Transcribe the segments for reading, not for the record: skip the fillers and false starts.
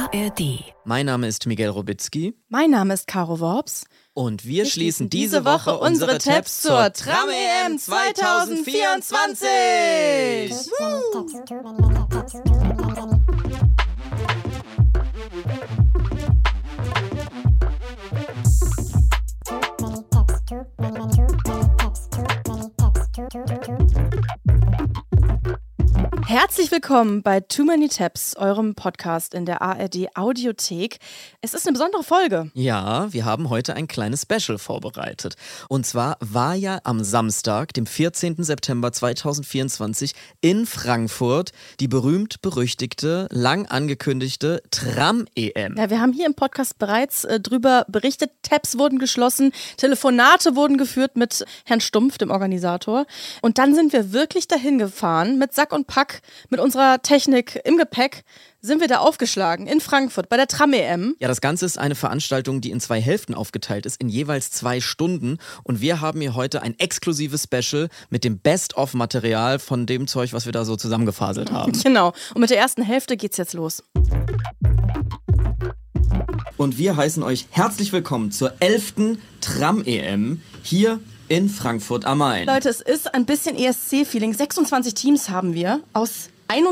ARD. Mein Name ist Miguel Robitzky. Mein Name ist Caro Worps. Und wir schließen diese Woche unsere Tabs zur Tram-EM 2024. Herzlich willkommen bei Too Many Tabs, eurem Podcast in der ARD Audiothek. Es ist eine besondere Folge. Ja, wir haben heute ein kleines Special vorbereitet. Und zwar war ja am Samstag, dem 14. September 2024 in Frankfurt die berühmt-berüchtigte, lang angekündigte Tram-EM. Ja, wir haben hier im Podcast bereits drüber berichtet. Tabs wurden geschlossen, Telefonate wurden geführt mit Herrn Stumpf, dem Organisator. Und dann sind wir wirklich dahin gefahren mit Sack und Pack. Mit unserer Technik im Gepäck sind wir da aufgeschlagen in Frankfurt bei der Tram-EM. Ja, das Ganze ist eine Veranstaltung, die in 2 Hälften aufgeteilt ist, in jeweils 2 Stunden. Und wir haben hier heute ein exklusives Special mit dem Best-of-Material von dem Zeug, was wir da so zusammengefaselt haben. Genau. Und mit der ersten Hälfte geht's jetzt los. Und wir heißen euch herzlich willkommen zur 11. Tram-EM hier in Frankfurt am Main. Leute, es ist ein bisschen ESC-Feeling. 26 Teams haben wir aus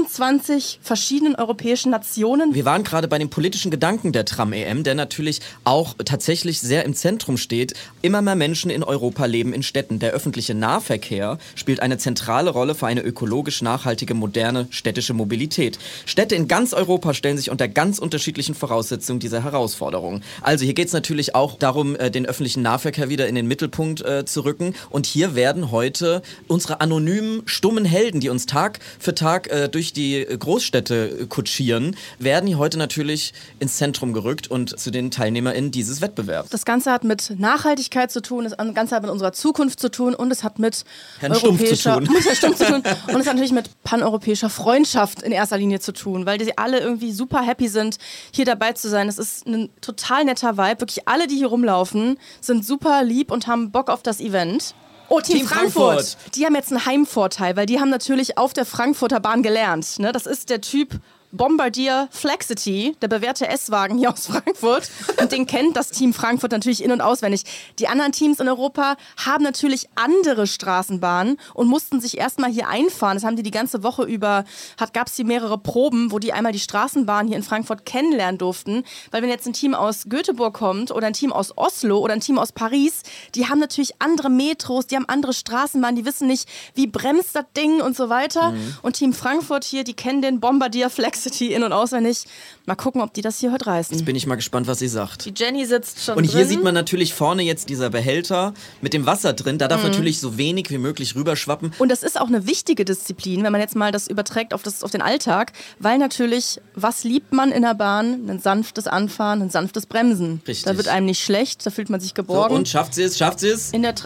21 verschiedenen europäischen Nationen. Wir waren gerade bei dem politischen Gedanken der Tram-EM, der natürlich auch tatsächlich sehr im Zentrum steht. Immer mehr Menschen in Europa leben in Städten. Der öffentliche Nahverkehr spielt eine zentrale Rolle für eine ökologisch nachhaltige, moderne städtische Mobilität. Städte in ganz Europa stellen sich unter ganz unterschiedlichen Voraussetzungen dieser Herausforderungen. Also hier geht es natürlich auch darum, den öffentlichen Nahverkehr wieder in den Mittelpunkt zu rücken. Und hier werden heute unsere anonymen, stummen Helden, die uns Tag für Tag durch die Großstädte kutschieren, werden hier heute natürlich ins Zentrum gerückt und zu den TeilnehmerInnen dieses Wettbewerbs. Das Ganze hat mit Nachhaltigkeit zu tun, das Ganze hat mit unserer Zukunft zu tun und es hat mit Herrn Stumpf zu tun. Und es hat natürlich mit paneuropäischer Freundschaft in erster Linie zu tun, weil die alle irgendwie super happy sind, hier dabei zu sein. Es ist ein total netter Vibe. Wirklich alle, die hier rumlaufen, sind super lieb und haben Bock auf das Event. Oh, Team Frankfurt. Die haben jetzt einen Heimvorteil, weil die haben natürlich auf der Frankfurter Bahn gelernt. Ne? Das ist der Typ Bombardier Flexity, der bewährte S-Wagen hier aus Frankfurt. Und den kennt das Team Frankfurt natürlich in- und auswendig. Die anderen Teams in Europa haben natürlich andere Straßenbahnen und mussten sich erstmal hier einfahren. Das haben die ganze Woche über, gab es hier mehrere Proben, wo die einmal die Straßenbahn hier in Frankfurt kennenlernen durften. Weil wenn jetzt ein Team aus Göteborg kommt oder ein Team aus Oslo oder ein Team aus Paris, die haben natürlich andere Metros, die haben andere Straßenbahnen, die wissen nicht, wie bremst das Ding und so weiter. Und Team Frankfurt hier, die kennen den Bombardier Flexity in- und auswendig. Mal gucken, ob die das hier heute reißen. Jetzt bin ich mal gespannt, was sie sagt. Die Jenny sitzt schon Und drin. hier sieht man natürlich vorne jetzt dieser Behälter mit dem Wasser drin. Da darf natürlich so wenig wie möglich rüberschwappen. Und das ist auch eine wichtige Disziplin, wenn man jetzt mal das überträgt auf den Alltag, weil natürlich, was liebt man in der Bahn? Ein sanftes Anfahren, ein sanftes Bremsen. Richtig. Da wird einem nicht schlecht, da fühlt man sich So, geborgen. und schafft sie es? In der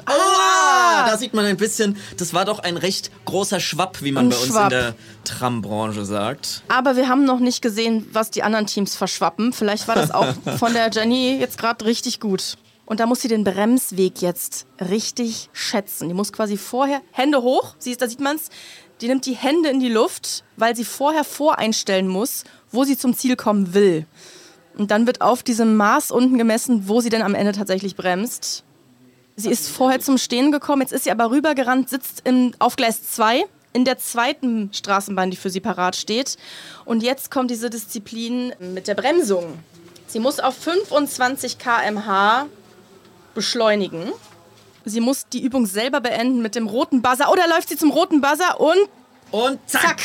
Da sieht man ein bisschen, das war doch ein recht großer Schwapp, wie man bei uns in der Trambranche sagt. Aber wir haben noch nicht gesehen, was die anderen Teams verschwappen. Vielleicht war das auch von der Jenny jetzt gerade richtig gut. Und da muss sie den Bremsweg jetzt richtig schätzen. Die muss quasi vorher, Hände hoch, da sieht man es, die nimmt die Hände in die Luft, weil sie vorher voreinstellen muss, wo sie zum Ziel kommen will. Und dann wird auf diesem Maß unten gemessen, wo sie denn am Ende tatsächlich bremst. Sie ist vorher zum Stehen gekommen, jetzt ist sie aber rübergerannt, sitzt auf Gleis 2 in der zweiten Straßenbahn, die für sie parat steht. Und jetzt kommt diese Disziplin mit der Bremsung. Sie muss auf 25 km/h beschleunigen. Sie muss die Übung selber beenden mit dem roten Buzzer. Oh, da läuft sie zum roten Buzzer Und zack!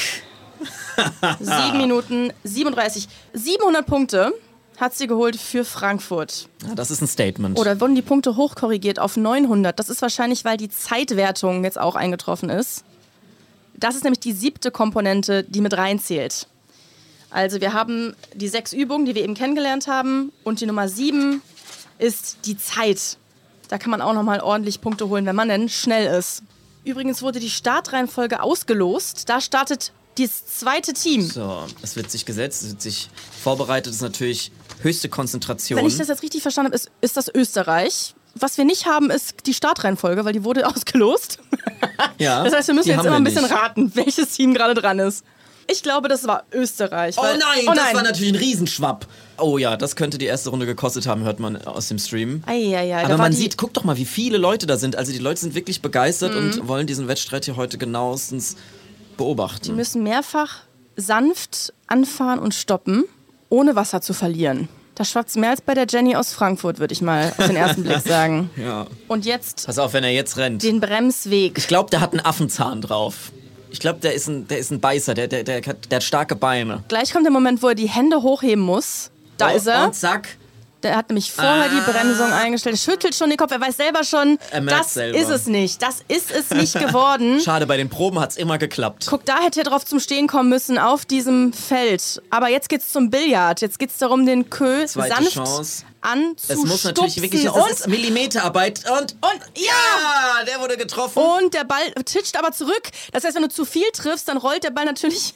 7 Minuten 37. 700 Punkte hat sie geholt für Frankfurt. Ja, das ist ein Statement. Oder wurden die Punkte hochkorrigiert auf 900. Das ist wahrscheinlich, weil die Zeitwertung jetzt auch eingetroffen ist. Das ist nämlich die 7. Komponente, die mit reinzählt. Also wir haben die 6 Übungen, die wir eben kennengelernt haben. Und die Nummer 7 ist die Zeit. Da kann man auch nochmal ordentlich Punkte holen, wenn man denn schnell ist. Übrigens wurde die Startreihenfolge ausgelost. Da startet das zweite Team. So, es wird sich gesetzt, es wird sich vorbereitet, das ist natürlich höchste Konzentration. Wenn ich das jetzt richtig verstanden habe, ist das Österreich. Was wir nicht haben, ist die Startreihenfolge, weil die wurde ausgelost. Ja, das heißt, wir müssen die jetzt haben immer wir ein bisschen nicht. raten, welches Team gerade dran ist. Ich glaube, das war Österreich. Oh nein, das war natürlich ein Riesenschwapp. Oh ja, das könnte die erste Runde gekostet haben, hört man aus dem Stream. Aber man sieht, guck doch mal, wie viele Leute da sind. Also die Leute sind wirklich begeistert und wollen diesen Wettstreit hier heute genauestens beobachten. Die müssen mehrfach sanft anfahren und stoppen, ohne Wasser zu verlieren. Da schwappt's mehr als bei der Jenny aus Frankfurt, würde ich mal auf den ersten Blick sagen. Ja. Und jetzt... Pass auf, wenn er jetzt rennt. Den Bremsweg. Ich glaube, der hat einen Affenzahn drauf. Ich glaube, der ist ein Beißer, der hat starke Beine. Gleich kommt der Moment, wo er die Hände hochheben muss. Da ist er. Und zack. Der hat nämlich vorher die Bremsung eingestellt. Er schüttelt schon den Kopf. Er weiß selber schon, das ist es nicht. Das ist es nicht geworden. Schade, bei den Proben hat's immer geklappt. Guck, da hätte er drauf zum Stehen kommen müssen, auf diesem Feld. Aber jetzt geht's zum Billard. Jetzt geht's darum, den Kö sanft anzustupsen. Es muss natürlich wirklich, das ist Millimeterarbeit. Und ja, der wurde getroffen. Und der Ball titscht aber zurück. Das heißt, wenn du zu viel triffst, dann rollt der Ball natürlich...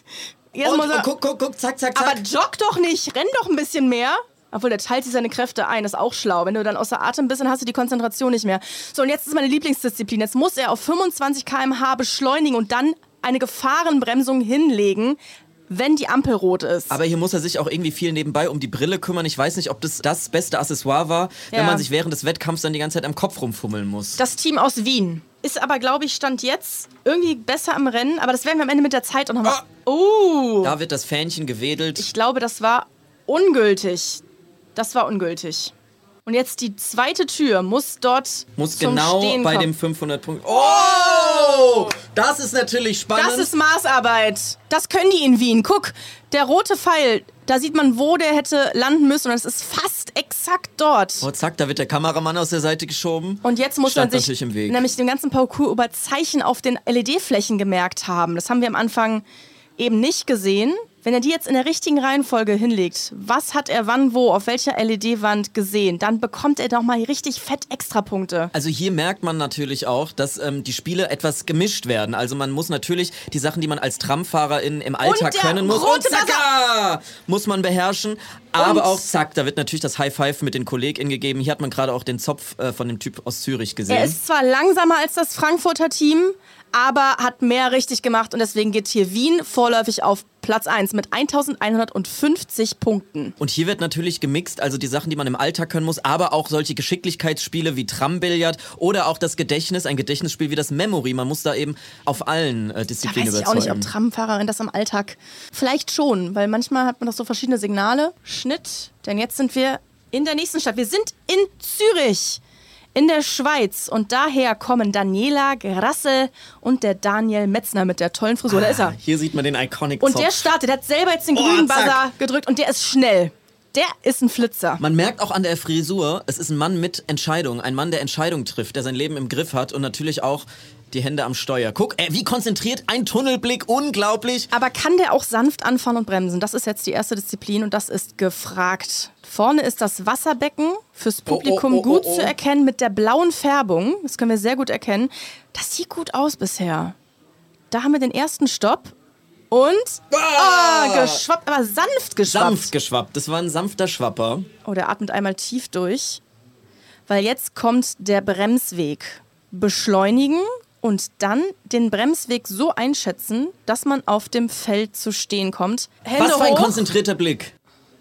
Guck, zack. Aber jogg doch nicht, renn doch ein bisschen mehr. Obwohl, der teilt sich seine Kräfte ein, das ist auch schlau. Wenn du dann außer Atem bist, dann hast du die Konzentration nicht mehr. So, und jetzt ist meine Lieblingsdisziplin. Jetzt muss er auf 25 km/h beschleunigen und dann eine Gefahrenbremsung hinlegen, wenn die Ampel rot ist. Aber hier muss er sich auch irgendwie viel nebenbei um die Brille kümmern. Ich weiß nicht, ob das beste Accessoire war, wenn man sich während des Wettkampfs dann die ganze Zeit am Kopf rumfummeln muss. Das Team aus Wien ist aber, glaube ich, Stand jetzt irgendwie besser im Rennen. Aber das werden wir amEnde mit der Zeit auch nochmal... Da wird das Fähnchen gewedelt. Ich glaube, das war ungültig. Das war ungültig. Und jetzt die zweite Tür muss dort zum genau Stehen bei kommen. dem 500 Punkt. Oh! Das ist natürlich spannend. Das ist Maßarbeit. Das können die in Wien. Guck, der rote Pfeil, da sieht man, wo der hätte landen müssen. Und es ist fast exakt dort. Oh, zack, da wird der Kameramann aus der Seite geschoben. Und jetzt muss man sich nämlich den ganzen Parcours über Zeichen auf den LED-Flächen gemerkt haben. Das haben wir am Anfang eben nicht gesehen. Wenn er die jetzt in der richtigen Reihenfolge hinlegt, was hat er wann wo, auf welcher LED-Wand gesehen, dann bekommt er doch mal richtig fett Extrapunkte. Also hier merkt man natürlich auch, dass die Spiele etwas gemischt werden. Also man muss natürlich die Sachen, die man als Tramfahrerin im Alltag können muss, und zack, muss man beherrschen. Aber auch zack, da wird natürlich das High Five mit den KollegInnen gegeben. Hier hat man gerade auch den Zopf von dem Typ aus Zürich gesehen. Er ist zwar langsamer als das Frankfurter Team, aber hat mehr richtig gemacht und deswegen geht hier Wien vorläufig auf Platz 1 mit 1150 Punkten. Und hier wird natürlich gemixt, also die Sachen, die man im Alltag können muss, aber auch solche Geschicklichkeitsspiele wie Trambillard oder auch das Gedächtnis, ein Gedächtnisspiel wie das Memory. Man muss da eben auf allen Disziplinen überzeugen. Da weiß ich auch nicht, ob Tramfahrerin das am Alltag vielleicht schon, weil manchmal hat man doch so verschiedene Signale. Schnitt, denn jetzt sind wir in der nächsten Stadt. Wir sind in Zürich. In der Schweiz. Und daher kommen Daniela Grassel und der Daniel Metzner mit der tollen Frisur. Da ist er. Hier sieht man den Iconic Zopf. Und der startet, der hat selber jetzt den grünen Buzzer gedrückt und der ist schnell. Der ist ein Flitzer. Man merkt auch an der Frisur, es ist ein Mann mit Entscheidung. Ein Mann, der Entscheidungen trifft, der sein Leben im Griff hat und natürlich auch die Hände am Steuer. Guck, wie konzentriert, ein Tunnelblick, unglaublich. Aber kann der auch sanft anfahren und bremsen? Das ist jetzt die erste Disziplin und das ist gefragt. Vorne ist das Wasserbecken fürs Publikum gut zu erkennen mit der blauen Färbung. Das können wir sehr gut erkennen. Das sieht gut aus bisher. Da haben wir den ersten Stopp. Und geschwappt, aber sanft geschwappt. Sanft geschwappt, das war ein sanfter Schwapper. Oh, der atmet einmal tief durch. Weil jetzt kommt der Bremsweg. Beschleunigen und dann den Bremsweg so einschätzen, dass man auf dem Feld zu stehen kommt. Hände Was für ein hoch. konzentrierter Blick.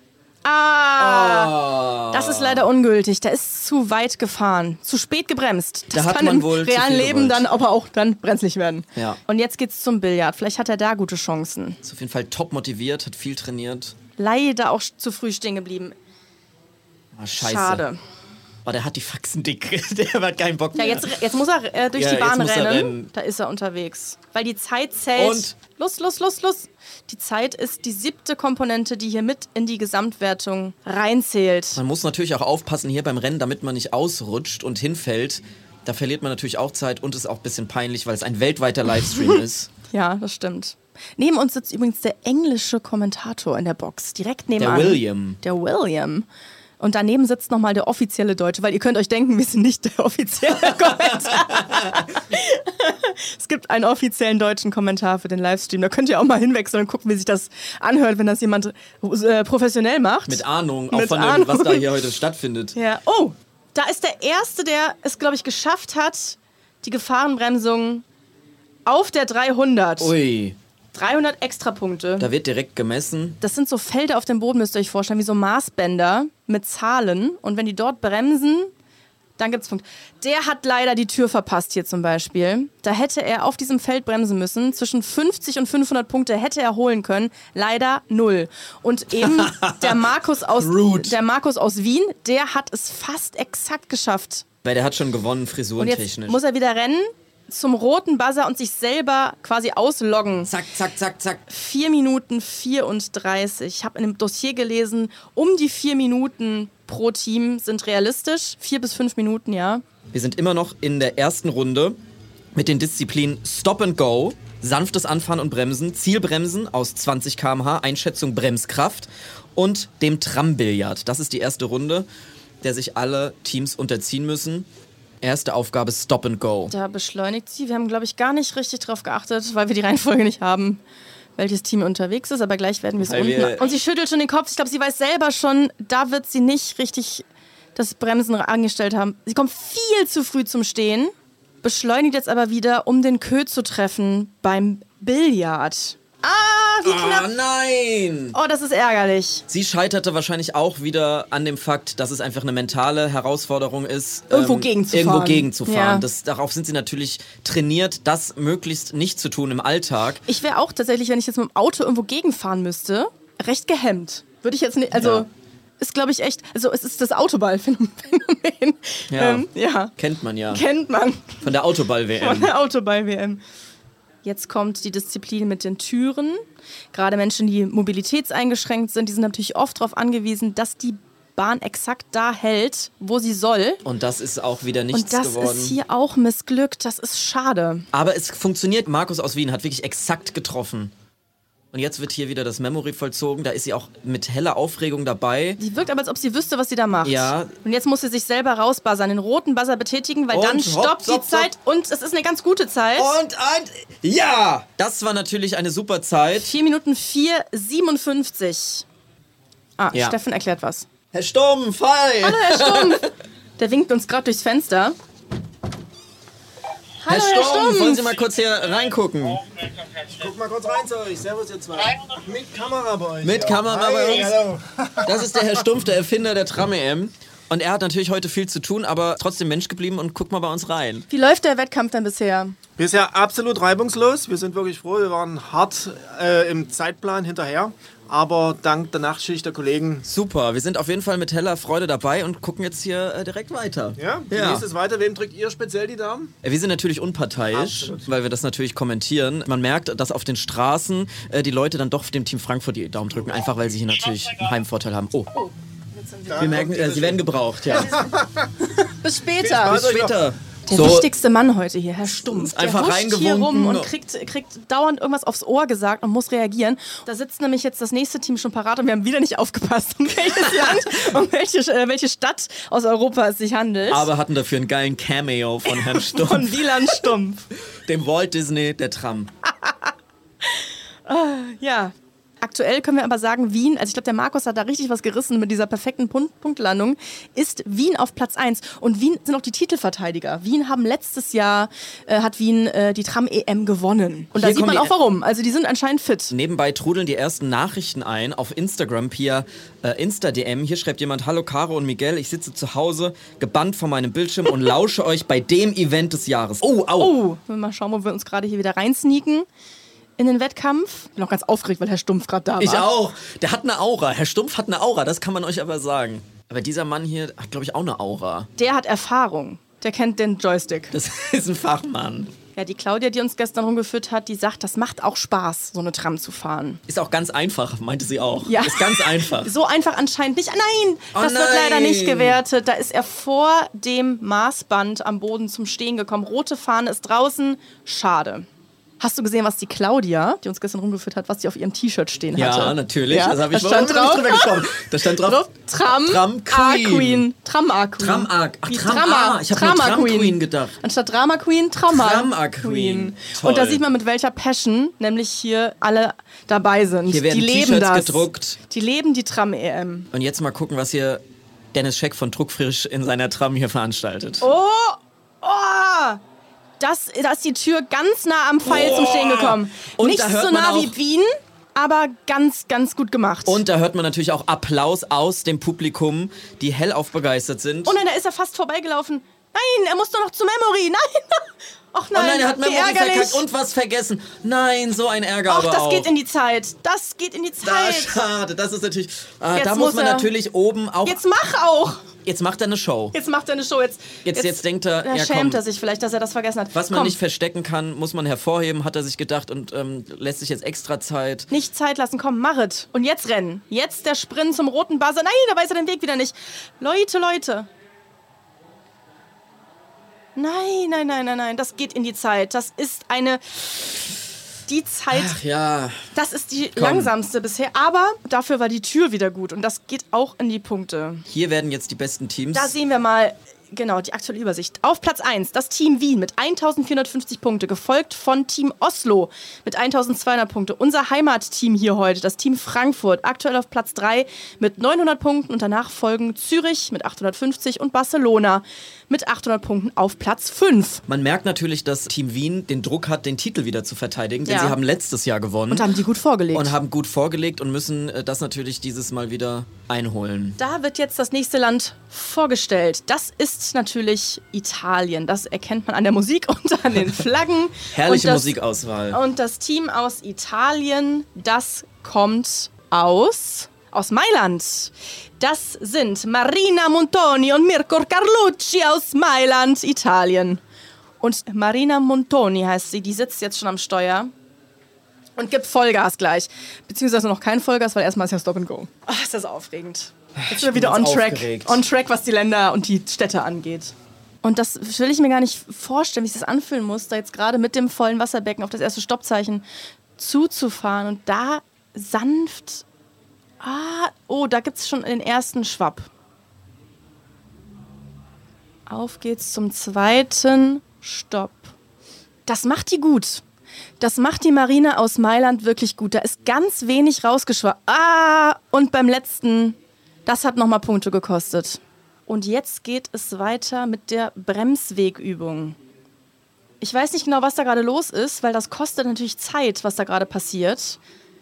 Das ist leider ungültig. Der ist zu weit gefahren. Zu spät gebremst. Das da hat kann man im wohl realen Leben dann aber auch dann brenzlig werden. Ja. Und jetzt geht's zum Billard. Vielleicht hat er da gute Chancen. Ist auf jeden Fall top motiviert, hat viel trainiert. Leider auch zu früh stehen geblieben. Scheiße. Schade. Oh, der hat die Faxen dick. Der hat keinen Bock mehr. Ja, jetzt muss er durch die Bahn rennen. Da ist er unterwegs. Weil die Zeit zählt. Und? Los. Die Zeit ist die 7. Komponente, die hier mit in die Gesamtwertung reinzählt. Man muss natürlich auch aufpassen hier beim Rennen, damit man nicht ausrutscht und hinfällt. Da verliert man natürlich auch Zeit und ist auch ein bisschen peinlich, weil es ein weltweiter Livestream ist. Ja, das stimmt. Neben uns sitzt übrigens der englische Kommentator in der Box. Direkt nebenan. Der William. Und daneben sitzt nochmal der offizielle Deutsche, weil ihr könnt euch denken, wir sind nicht der offizielle Kommentar. Es gibt einen offiziellen deutschen Kommentar für den Livestream. Da könnt ihr auch mal hinwechseln und gucken, wie sich das anhört, wenn das jemand professionell macht. Mit Ahnung, auch von dem, was da hier heute stattfindet. Ja. Oh, da ist der Erste, der es, glaube ich, geschafft hat, die Gefahrenbremsung auf der 300. Ui. 300 Extrapunkte. Da wird direkt gemessen. Das sind so Felder auf dem Boden, müsst ihr euch vorstellen, wie so Maßbänder mit Zahlen. Und wenn die dort bremsen, dann gibt's Punkte. Der hat leider die Tür verpasst hier zum Beispiel. Da hätte er auf diesem Feld bremsen müssen. Zwischen 50 und 500 Punkte hätte er holen können. Leider 0. Und eben der Markus aus Wien, der hat es fast exakt geschafft. Weil der hat schon gewonnen, Und frisurentechnisch. jetzt muss er wieder rennen zum roten Buzzer und sich selber quasi ausloggen. Zack, zack, zack, zack. 4 Minuten 34. Ich habe in dem Dossier gelesen, um die 4 Minuten pro Team sind realistisch. 4 bis 5 Minuten, ja. Wir sind immer noch in der ersten Runde mit den Disziplinen Stop and Go, sanftes Anfahren und Bremsen, Zielbremsen aus 20 km/h, Einschätzung Bremskraft und dem Trambillard. Das ist die erste Runde, der sich alle Teams unterziehen müssen. Erste Aufgabe Stop and Go. Da beschleunigt sie. Wir haben, glaube ich, gar nicht richtig drauf geachtet, weil wir die Reihenfolge nicht haben, welches Team unterwegs ist. Aber gleich werden wir es unten. Und sie schüttelt schon den Kopf. Ich glaube, sie weiß selber schon, da wird sie nicht richtig das Bremsen angestellt haben. Sie kommt viel zu früh zum Stehen, beschleunigt jetzt aber wieder, um den Kö zu treffen beim Billard. Wie knapp. Oh nein! Oh, das ist ärgerlich. Sie scheiterte wahrscheinlich auch wieder an dem Fakt, dass es einfach eine mentale Herausforderung ist, Irgendwo gegenzufahren. Ja. Darauf sind sie natürlich trainiert, das möglichst nicht zu tun im Alltag. Ich wäre auch tatsächlich, wenn ich jetzt mit dem Auto irgendwo gegenfahren müsste, recht gehemmt. Würde ich jetzt nicht, also... Ja. Ist, glaube ich, echt, also es ist das Autoball-Phänomen. Ja. Kennt man ja. Kennt man. Von der Autoball-WM. Von der Autoball-WM. Jetzt kommt die Disziplin mit den Türen. Gerade Menschen, die mobilitätseingeschränkt sind, die sind natürlich oft darauf angewiesen, dass die Bahn exakt da hält, wo sie soll. Und das ist auch wieder nichts geworden. Und das ist hier auch missglückt. Das ist schade. Aber es funktioniert. Markus aus Wien hat wirklich exakt getroffen. Und jetzt wird hier wieder das Memory vollzogen. Da ist sie auch mit heller Aufregung dabei. Sie wirkt aber, als ob sie wüsste, was sie da macht. Ja. Und jetzt muss sie sich selber rausbuzzern, den roten Buzzer betätigen, weil dann stoppt die Zeit. Und es ist eine ganz gute Zeit. Ja! Das war natürlich eine super Zeit. 4 Minuten 4,57. Ja. Steffen erklärt was. Herr Stumpf, hi! Hallo, Herr Stumpf! Der winkt uns gerade durchs Fenster. Hallo, Herr Stumpf, wollen Sie mal kurz hier reingucken? Guck mal kurz rein zu euch. Servus, ihr zwei. Mit Kamera bei euch. Mit Kamera bei uns. Hallo. Das ist der Herr Stumpf, der Erfinder der Tram-EM. Und er hat natürlich heute viel zu tun, aber trotzdem Mensch geblieben und guck mal bei uns rein. Wie läuft der Wettkampf denn bisher? Bisher absolut reibungslos. Wir sind wirklich froh. Wir waren hart im Zeitplan hinterher. Aber dank der Nachtschicht der Kollegen. Super, wir sind auf jeden Fall mit heller Freude dabei und gucken jetzt hier direkt weiter. Ja, genießt es weiter. Wem drückt ihr speziell die Daumen? Wir sind natürlich unparteiisch, Absolut. weil wir das natürlich kommentieren. Man merkt, dass auf den Straßen die Leute dann doch dem Team Frankfurt die Daumen drücken, einfach weil sie hier natürlich einen Heimvorteil haben. Oh, wir merken, sie werden gebraucht, ja. Bis später. Bis später. Der wichtigste Mann heute hier, Herr Stumpf. Einfach der huscht hier rum reingewunken. und kriegt dauernd irgendwas aufs Ohr gesagt und muss reagieren. Da sitzt nämlich jetzt das nächste Team schon parat und wir haben wieder nicht aufgepasst, um welches Land, um welche Stadt aus Europa es sich handelt. Aber hatten dafür einen geilen Cameo von Herrn Stumpf. Von Wieland Stumpf. Dem Walt Disney der Tram. Ja. Aktuell können wir aber sagen, Wien, also ich glaube, der Markus hat da richtig was gerissen mit dieser perfekten Punktlandung, ist Wien auf Platz 1. Und Wien sind auch die Titelverteidiger. Wien haben letztes Jahr, hat Wien die Tram-EM gewonnen. Und da sieht man auch warum. Also die sind anscheinend fit. Nebenbei trudeln die ersten Nachrichten ein auf Instagram via Insta-DM. Hier schreibt jemand, hallo Caro und Miguel, ich sitze zu Hause, gebannt vor meinem Bildschirm und lausche euch bei dem Event des Jahres. Oh. Mal schauen, wo wir uns gerade hier wieder reinsneaken. In den Wettkampf. Ich bin auch ganz aufgeregt, weil Herr Stumpf gerade da war. Ich auch. Der hat eine Aura. Herr Stumpf hat eine Aura, das kann man euch aber sagen. Aber dieser Mann hier hat, glaube ich, auch eine Aura. Der hat Erfahrung. Der kennt den Joystick. Das ist ein Fachmann. Ja, die Claudia, die uns gestern rumgeführt hat, die sagt, das macht auch Spaß, so eine Tram zu fahren. Ist auch ganz einfach, meinte sie auch. Ja. Ist ganz einfach. So einfach anscheinend nicht. Nein, das wird leider nicht gewertet. Da ist er vor dem Maßband am Boden zum Stehen gekommen. Rote Fahne ist draußen. Schade. Hast du gesehen, was die Claudia, die uns gestern rumgeführt hat, was sie auf ihrem T-Shirt stehen hatte? Ja, natürlich. Ja, das habe ich stand drauf. drüber gesprochen. Da stand drauf Tram Queen. Drama Queen. Ich habe nur Tram Queen gedacht. Anstatt Drama Queen, Drama Queen. Und da sieht man, mit welcher Passion nämlich hier alle dabei sind. Hier werden die leben T-Shirts das. gedruckt. Die leben die Tram-EM. Und jetzt mal gucken, was hier Dennis Scheck von Druckfrisch in seiner Tram hier veranstaltet. Oh! Da ist die Tür ganz nah am Pfeil zum Stehen gekommen. Und nicht da hört so man nah auch- wie Wien, aber ganz, ganz gut gemacht. Und da hört man natürlich auch Applaus aus dem Publikum, die hellauf begeistert sind. Und dann da ist er fast vorbeigelaufen. Nein, er muss doch noch zu Memory. Nein. Ach nein, Oh nein, er hat wie Memory ärgerlich. verkackt und was vergessen. Nein, so ein Ärger Ach, aber das auch. geht in die Zeit. Das geht in die Zeit. Schade, das ist natürlich... Jetzt da muss man er- natürlich oben auch... Jetzt mach auch. Jetzt macht er eine Show. Jetzt macht er eine Show. Jetzt denkt er, Da ja, schämt komm. er sich vielleicht, dass er das vergessen hat. Was man Komm, nicht verstecken kann, muss man hervorheben, hat er sich gedacht und lässt sich jetzt extra Zeit. nicht Zeit lassen. Komm, mach es. Und jetzt rennen. Jetzt der Sprint zum roten Buzzer. Nein, da weiß er den Weg wieder nicht. Leute. Nein. Das geht in die Zeit. Das ist die Zeit, Ach ja, das ist die Komm. langsamste bisher. Aber dafür war die Tür wieder gut. Und das geht auch in die Punkte. hier werden jetzt die besten Teams. Da sehen wir mal, genau, die aktuelle Übersicht. Auf Platz 1 das Team Wien mit 1450 Punkte, gefolgt von Team Oslo mit 1200 Punkte. Unser Heimatteam hier heute, das Team Frankfurt, aktuell auf Platz 3 mit 900 Punkten und danach folgen Zürich mit 850 und Barcelona mit 800 Punkten auf Platz 5. Man merkt natürlich, dass Team Wien den Druck hat, den Titel wieder zu verteidigen, denn Ja. sie haben letztes Jahr gewonnen. Und haben die gut vorgelegt. Und haben gut vorgelegt und müssen das natürlich dieses Mal wieder einholen. Da wird jetzt das nächste Land vorgestellt. Das ist natürlich Italien. Das erkennt man an der Musik und an den Flaggen. Herrliche Und das- Musikauswahl. Und das Team aus Italien, das kommt aus Mailand. Das sind Marina Montoni und Mirko Carlucci aus Mailand, Italien. Und Marina Montoni heißt sie, die sitzt jetzt schon am Steuer und gibt Vollgas gleich. Beziehungsweise noch kein Vollgas, weil erstmal ist ja Stop and Go. Ach, ist das aufregend. Jetzt sind wir wieder bin on jetzt track. aufgeregt. On track, was die Länder und die Städte angeht. Und das will ich mir gar nicht vorstellen, wie sich das anfühlen muss, da jetzt gerade mit dem vollen Wasserbecken auf das erste Stoppzeichen zuzufahren und da sanft... da gibt es schon den ersten Schwapp. Auf geht's zum zweiten Stopp. Das macht die gut. Das macht die Marina aus Mailand wirklich gut. Da ist ganz wenig rausgeschwappt. Und beim letzten, das hat nochmal Punkte gekostet. Und jetzt geht es weiter mit der Bremswegübung. Ich weiß nicht genau, was da gerade los ist, weil das kostet natürlich Zeit, was da gerade passiert.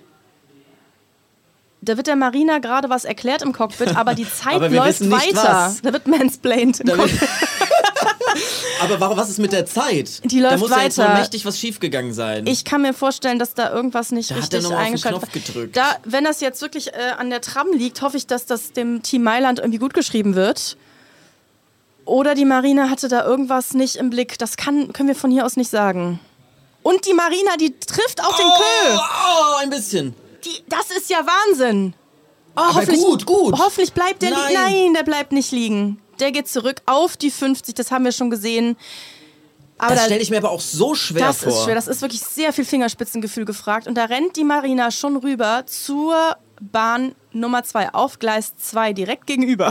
Da wird der Marina gerade was erklärt im Cockpit, aber die Zeit Aber wir läuft wissen nicht, weiter. was. Da wird mansplained im Cockpit. Aber was ist mit der Zeit? Die Da läuft muss ja jetzt wohl weiter. mächtig was schiefgegangen sein. Ich kann mir vorstellen, dass da irgendwas nicht Da hat er richtig noch mal auf den eingeschaltet Knopf war. gedrückt. Da, wenn das jetzt wirklich an der Tram liegt, hoffe ich, dass das dem Team Mailand irgendwie gut geschrieben wird. Oder die Marina hatte da irgendwas nicht im Blick. Das können wir von hier aus nicht sagen. Und die Marina, die trifft auch den Kö. ein bisschen. Das ist ja Wahnsinn. Aber gut. Hoffentlich bleibt der Nein. Nein, der bleibt nicht liegen. Der geht zurück auf die 50, das haben wir schon gesehen. Aber Das da- stelle ich mir aber auch so schwer das vor. ist schwer, das ist wirklich sehr viel Fingerspitzengefühl gefragt. Und da rennt die Marina schon rüber zur Bahn Nummer 2, auf Gleis 2, direkt gegenüber.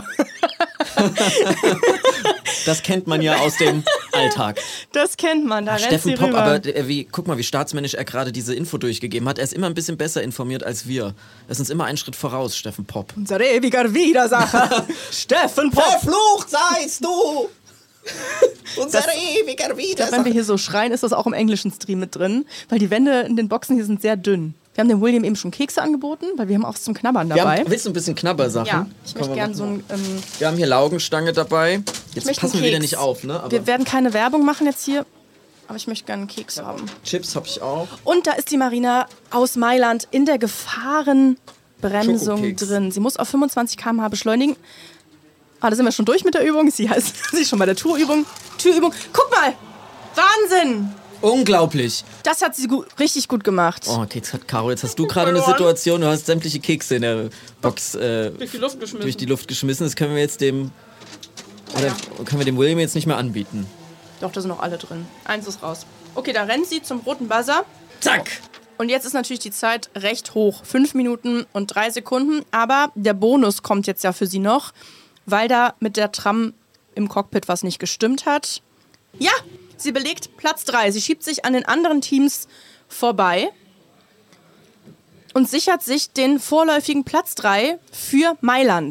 Das kennt man ja aus dem Alltag. Das kennt man, da rennt Steffen sie Popp, rüber. aber guck mal, wie staatsmännisch er gerade diese Info durchgegeben hat. Er ist immer ein bisschen besser informiert als wir. Er ist uns immer einen Schritt voraus, Steffen Popp. Unser ewiger Widersacher, Steffen Popp. Verflucht seist du! Unser ewiger Wenn wir hier so schreien, ist das auch im englischen Stream mit drin, weil die Wände in den Boxen hier sind sehr dünn. Wir haben dem William eben schon Kekse angeboten, weil wir haben auch was zum Knabbern dabei. Willst du ein bisschen Knabbersachen? Ja, ich möchte gerne so ein... Wir haben hier Laugenstange dabei. Jetzt möchte passen einen wir wieder Keks. nicht auf, ne? Aber Wir werden keine Werbung machen jetzt hier, aber ich möchte gerne einen Keks haben. Chips habe ich auch. Und da ist die Marina aus Mailand in der Gefahrenbremsung Schokokeks. drin. Sie muss auf 25 km/h beschleunigen. Da sind wir schon durch mit der Übung. Sie ist schon bei der Türübung. Guck mal! Wahnsinn! Unglaublich. Das hat sie richtig gut gemacht. Oh, Keks hat Caro. Jetzt hast du gerade eine Situation, du hast sämtliche Kekse in der Box Durch die Luft geschmissen. durch die Luft geschmissen. Das können wir jetzt dem William jetzt nicht mehr anbieten. Doch, da sind noch alle drin. Eins ist raus. Okay, da rennt sie zum roten Buzzer. Zack! Und jetzt ist natürlich die Zeit recht hoch. 5 Minuten und 3 Sekunden. Aber der Bonus kommt jetzt ja für sie noch, weil da mit der Tram im Cockpit was nicht gestimmt hat. Ja, sie belegt Platz 3. Sie schiebt sich an den anderen Teams vorbei und sichert sich den vorläufigen Platz 3 für Mailand.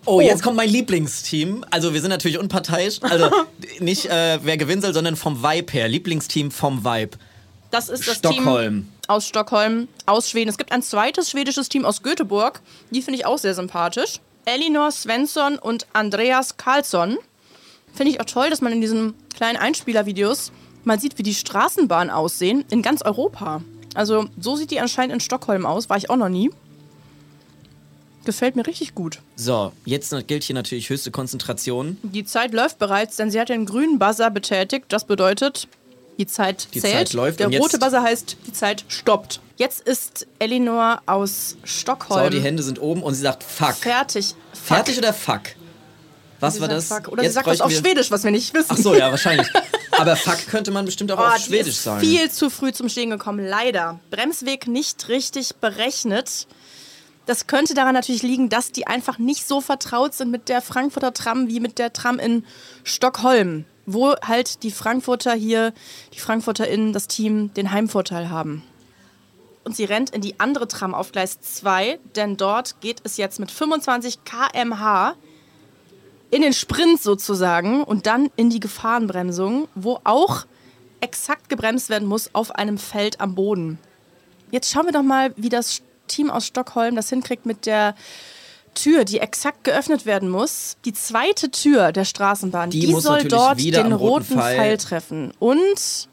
Oh, jetzt kommt mein Lieblingsteam. Also wir sind natürlich unparteiisch. Also nicht wer gewinnen soll, sondern vom Vibe her. Lieblingsteam vom Vibe. Das ist das Stockholm. Team aus Stockholm, aus Schweden. Es gibt ein zweites schwedisches Team aus Göteborg. Die finde ich auch sehr sympathisch. Elinor Svensson und Andreas Karlsson. Finde ich auch toll, dass man in diesen kleinen Einspielervideos mal sieht, wie die Straßenbahnen aussehen in ganz Europa. Also so sieht die anscheinend in Stockholm aus. War ich auch noch nie. Gefällt mir richtig gut. So, jetzt gilt hier natürlich höchste Konzentration. Die Zeit läuft bereits, denn sie hat den grünen Buzzer betätigt. Das bedeutet, die Zeit zählt. Zeit läuft. Der Und jetzt rote Buzzer heißt, die Zeit stoppt. Jetzt ist Elinor aus Stockholm. So, die Hände sind oben und sie sagt Fuck. Fertig. Fertig oder Fuck? Was war das? Fuck. Oder sie sagt das auf Schwedisch, was wir nicht wissen. Ach so, ja, wahrscheinlich. Aber Fuck könnte man bestimmt auch auf Schwedisch sagen. Viel zu früh zum Stehen gekommen, leider. Bremsweg nicht richtig berechnet. Das könnte daran natürlich liegen, dass die einfach nicht so vertraut sind mit der Frankfurter Tram wie mit der Tram in Stockholm, wo halt die FrankfurterInnen, das Team, den Heimvorteil haben. Und sie rennt in die andere Tram auf Gleis 2, denn dort geht es jetzt mit 25 km/h in den Sprint sozusagen und dann in die Gefahrenbremsung, wo auch exakt gebremst werden muss auf einem Feld am Boden. Jetzt schauen wir doch mal, wie das Team aus Stockholm das hinkriegt mit der Tür, die exakt geöffnet werden muss. Die zweite Tür der Straßenbahn, die soll dort den roten Pfeil treffen. Und.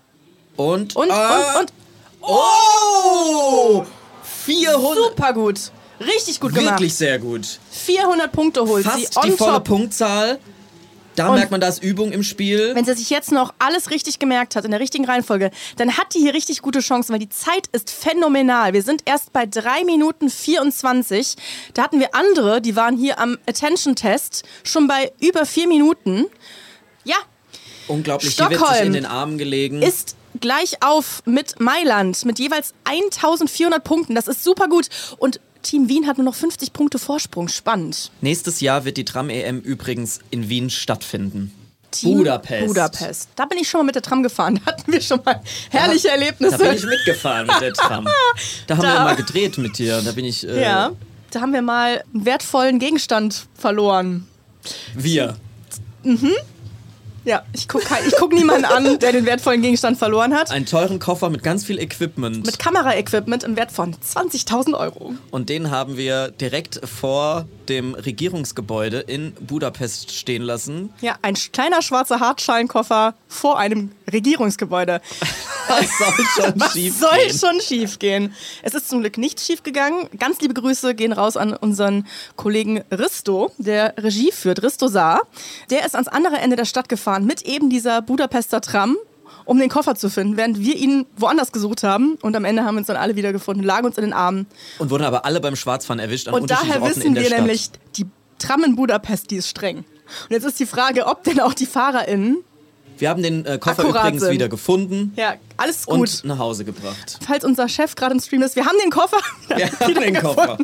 Oh! 400! Super gut. Richtig gut gemacht. Wirklich sehr gut. 400 Punkte holt sie. Fast die volle Punktzahl. Da merkt man, da ist Übung im Spiel. Wenn sie sich jetzt noch alles richtig gemerkt hat, in der richtigen Reihenfolge, dann hat die hier richtig gute Chancen, weil die Zeit ist phänomenal. Wir sind erst bei 3 Minuten 24. Da hatten wir andere, die waren hier am Attention-Test, schon bei über 4 Minuten. Ja. Unglaublich, Stockholm hier wird sich in den Armen gelegen. Ist gleich auf mit Mailand, mit jeweils 1400 Punkten. Das ist super gut. Und Team Wien hat nur noch 50 Punkte Vorsprung. Spannend. Nächstes Jahr wird die Tram-EM übrigens in Wien stattfinden. Team Budapest. Da bin ich schon mal mit der Tram gefahren. Da hatten wir schon mal herrliche Erlebnisse. Da bin ich mitgefahren mit der Tram. Da haben wir mal gedreht mit dir. Da bin ich. Ja, da haben wir mal einen wertvollen Gegenstand verloren. Wir. Ja, ich guck niemanden an, der den wertvollen Gegenstand verloren hat. Einen teuren Koffer mit ganz viel Equipment. Mit Kameraequipment im Wert von 20.000 Euro. Und den haben wir direkt vor dem Regierungsgebäude in Budapest stehen lassen. Ja, ein kleiner schwarzer Hartschalenkoffer vor einem Regierungsgebäude. Was soll schon schief gehen? Es ist zum Glück nicht schief gegangen. Ganz liebe Grüße gehen raus an unseren Kollegen Risto, der Regie führt, Risto Saar. Der ist ans andere Ende der Stadt gefahren mit eben dieser Budapester Tram, um den Koffer zu finden, während wir ihn woanders gesucht haben. Und am Ende haben wir uns dann alle wiedergefunden, lagen uns in den Armen. Und wurden aber alle beim Schwarzfahren erwischt an und unterschiedlichen daher Orten in der wissen wir Stadt. nämlich, die Tram in Budapest, die ist streng. Und jetzt ist die Frage, ob denn auch die FahrerInnen wir haben den Koffer übrigens sind. wieder gefunden. Ja, alles gut. Und nach Hause gebracht. Falls unser Chef gerade im Stream ist, wir haben den Koffer. Wir haben den Koffer.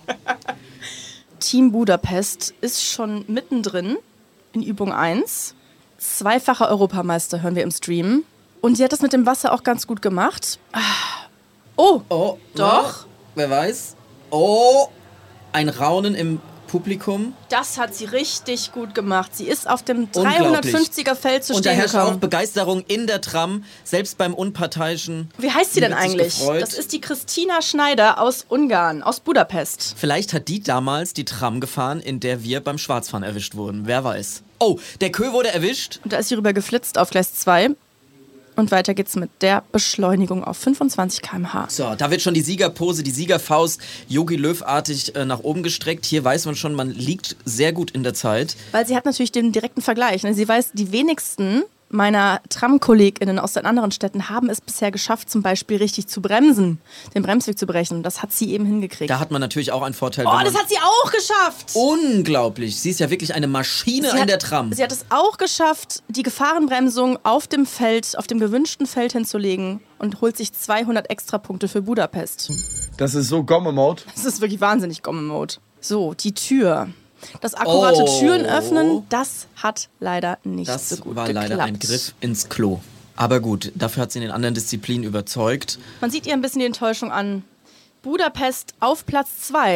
Team Budapest ist schon mittendrin in Übung 1. Zweifacher Europameister hören wir im Stream. Und sie hat das mit dem Wasser auch ganz gut gemacht. Oh, doch. Ja, wer weiß. Oh, ein Raunen im Publikum. Das hat sie richtig gut gemacht. Sie ist auf dem 350er Feld zu stehen. Und da herrscht gekommen. auch Begeisterung in der Tram, selbst beim Unparteiischen. Wie heißt sie denn eigentlich? Das ist die Christina Schneider aus Ungarn, aus Budapest. Vielleicht hat die damals die Tram gefahren, in der wir beim Schwarzfahren erwischt wurden. Wer weiß. Oh, der Kö wurde erwischt. Und da ist sie rüber geflitzt auf Gleis 2. Und weiter geht's mit der Beschleunigung auf 25 km/h. So, da wird schon die Siegerpose, die Siegerfaust Jogi Löw-artig nach oben gestreckt. Hier weiß man schon, man liegt sehr gut in der Zeit. Weil sie hat natürlich den direkten Vergleich. Sie weiß, die wenigsten meiner Tram-KollegInnen aus den anderen Städten haben es bisher geschafft, zum Beispiel richtig zu bremsen, den Bremsweg zu berechnen. Das hat sie eben hingekriegt. Da hat man natürlich auch einen Vorteil. Oh, das hat sie auch geschafft! Unglaublich. Sie ist ja wirklich eine Maschine in der Tram. Sie hat es auch geschafft, die Gefahrenbremsung auf dem Feld, auf dem gewünschten Feld hinzulegen und holt sich 200 Extrapunkte für Budapest. Das ist so Gomme-Mode. Das ist wirklich wahnsinnig Gomme-Mode. So, die Tür. Das akkurate Türen öffnen, das hat leider nicht so gut geklappt. Das war leider ein Griff ins Klo. Aber gut, dafür hat sie in den anderen Disziplinen überzeugt. Man sieht ihr ein bisschen die Enttäuschung an. Budapest auf Platz 2.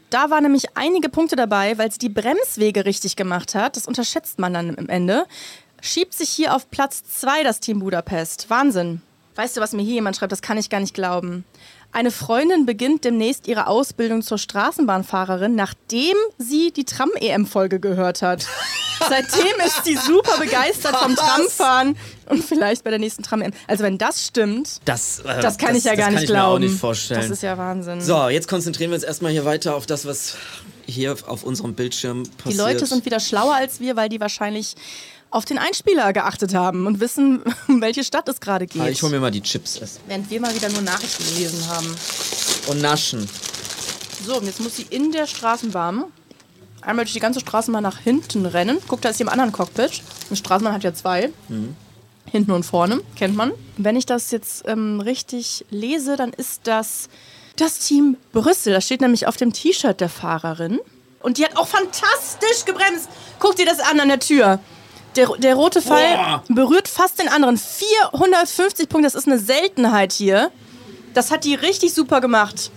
Da waren nämlich einige Punkte dabei, weil sie die Bremswege richtig gemacht hat. Das unterschätzt man dann am Ende. Schiebt sich hier auf Platz 2 das Team Budapest. Wahnsinn. Weißt du, was mir hier jemand schreibt? Das kann ich gar nicht glauben. Eine Freundin beginnt demnächst ihre Ausbildung zur Straßenbahnfahrerin, nachdem sie die Tram-EM-Folge gehört hat. Seitdem ist sie super begeistert vom Tramfahren und vielleicht bei der nächsten Tram-EM. Also wenn das stimmt, das kann ich ja gar nicht glauben. Das kann ich mir auch nicht vorstellen. Das ist ja Wahnsinn. So, jetzt konzentrieren wir uns erstmal hier weiter auf das, was hier auf unserem Bildschirm passiert. Die Leute sind wieder schlauer als wir, weil die wahrscheinlich auf den Einspieler geachtet haben und wissen, um welche Stadt es gerade geht. Ich hole mir mal die Chips essen. Während wir mal wieder nur Nachrichten gelesen haben. Und naschen. So, und jetzt muss sie in der Straßenbahn einmal durch die ganze Straßenbahn nach hinten rennen. Guck, da ist sie im anderen Cockpit. Eine Straßenbahn hat ja 2. Hinten und vorne, kennt man. Wenn ich das jetzt richtig lese, dann ist das Team Brüssel. Das steht nämlich auf dem T-Shirt der Fahrerin. Und die hat auch fantastisch gebremst. Guck dir das an der Tür. Der rote Pfeil berührt fast den anderen. 450 Punkte, das ist eine Seltenheit hier. Das hat die richtig super gemacht.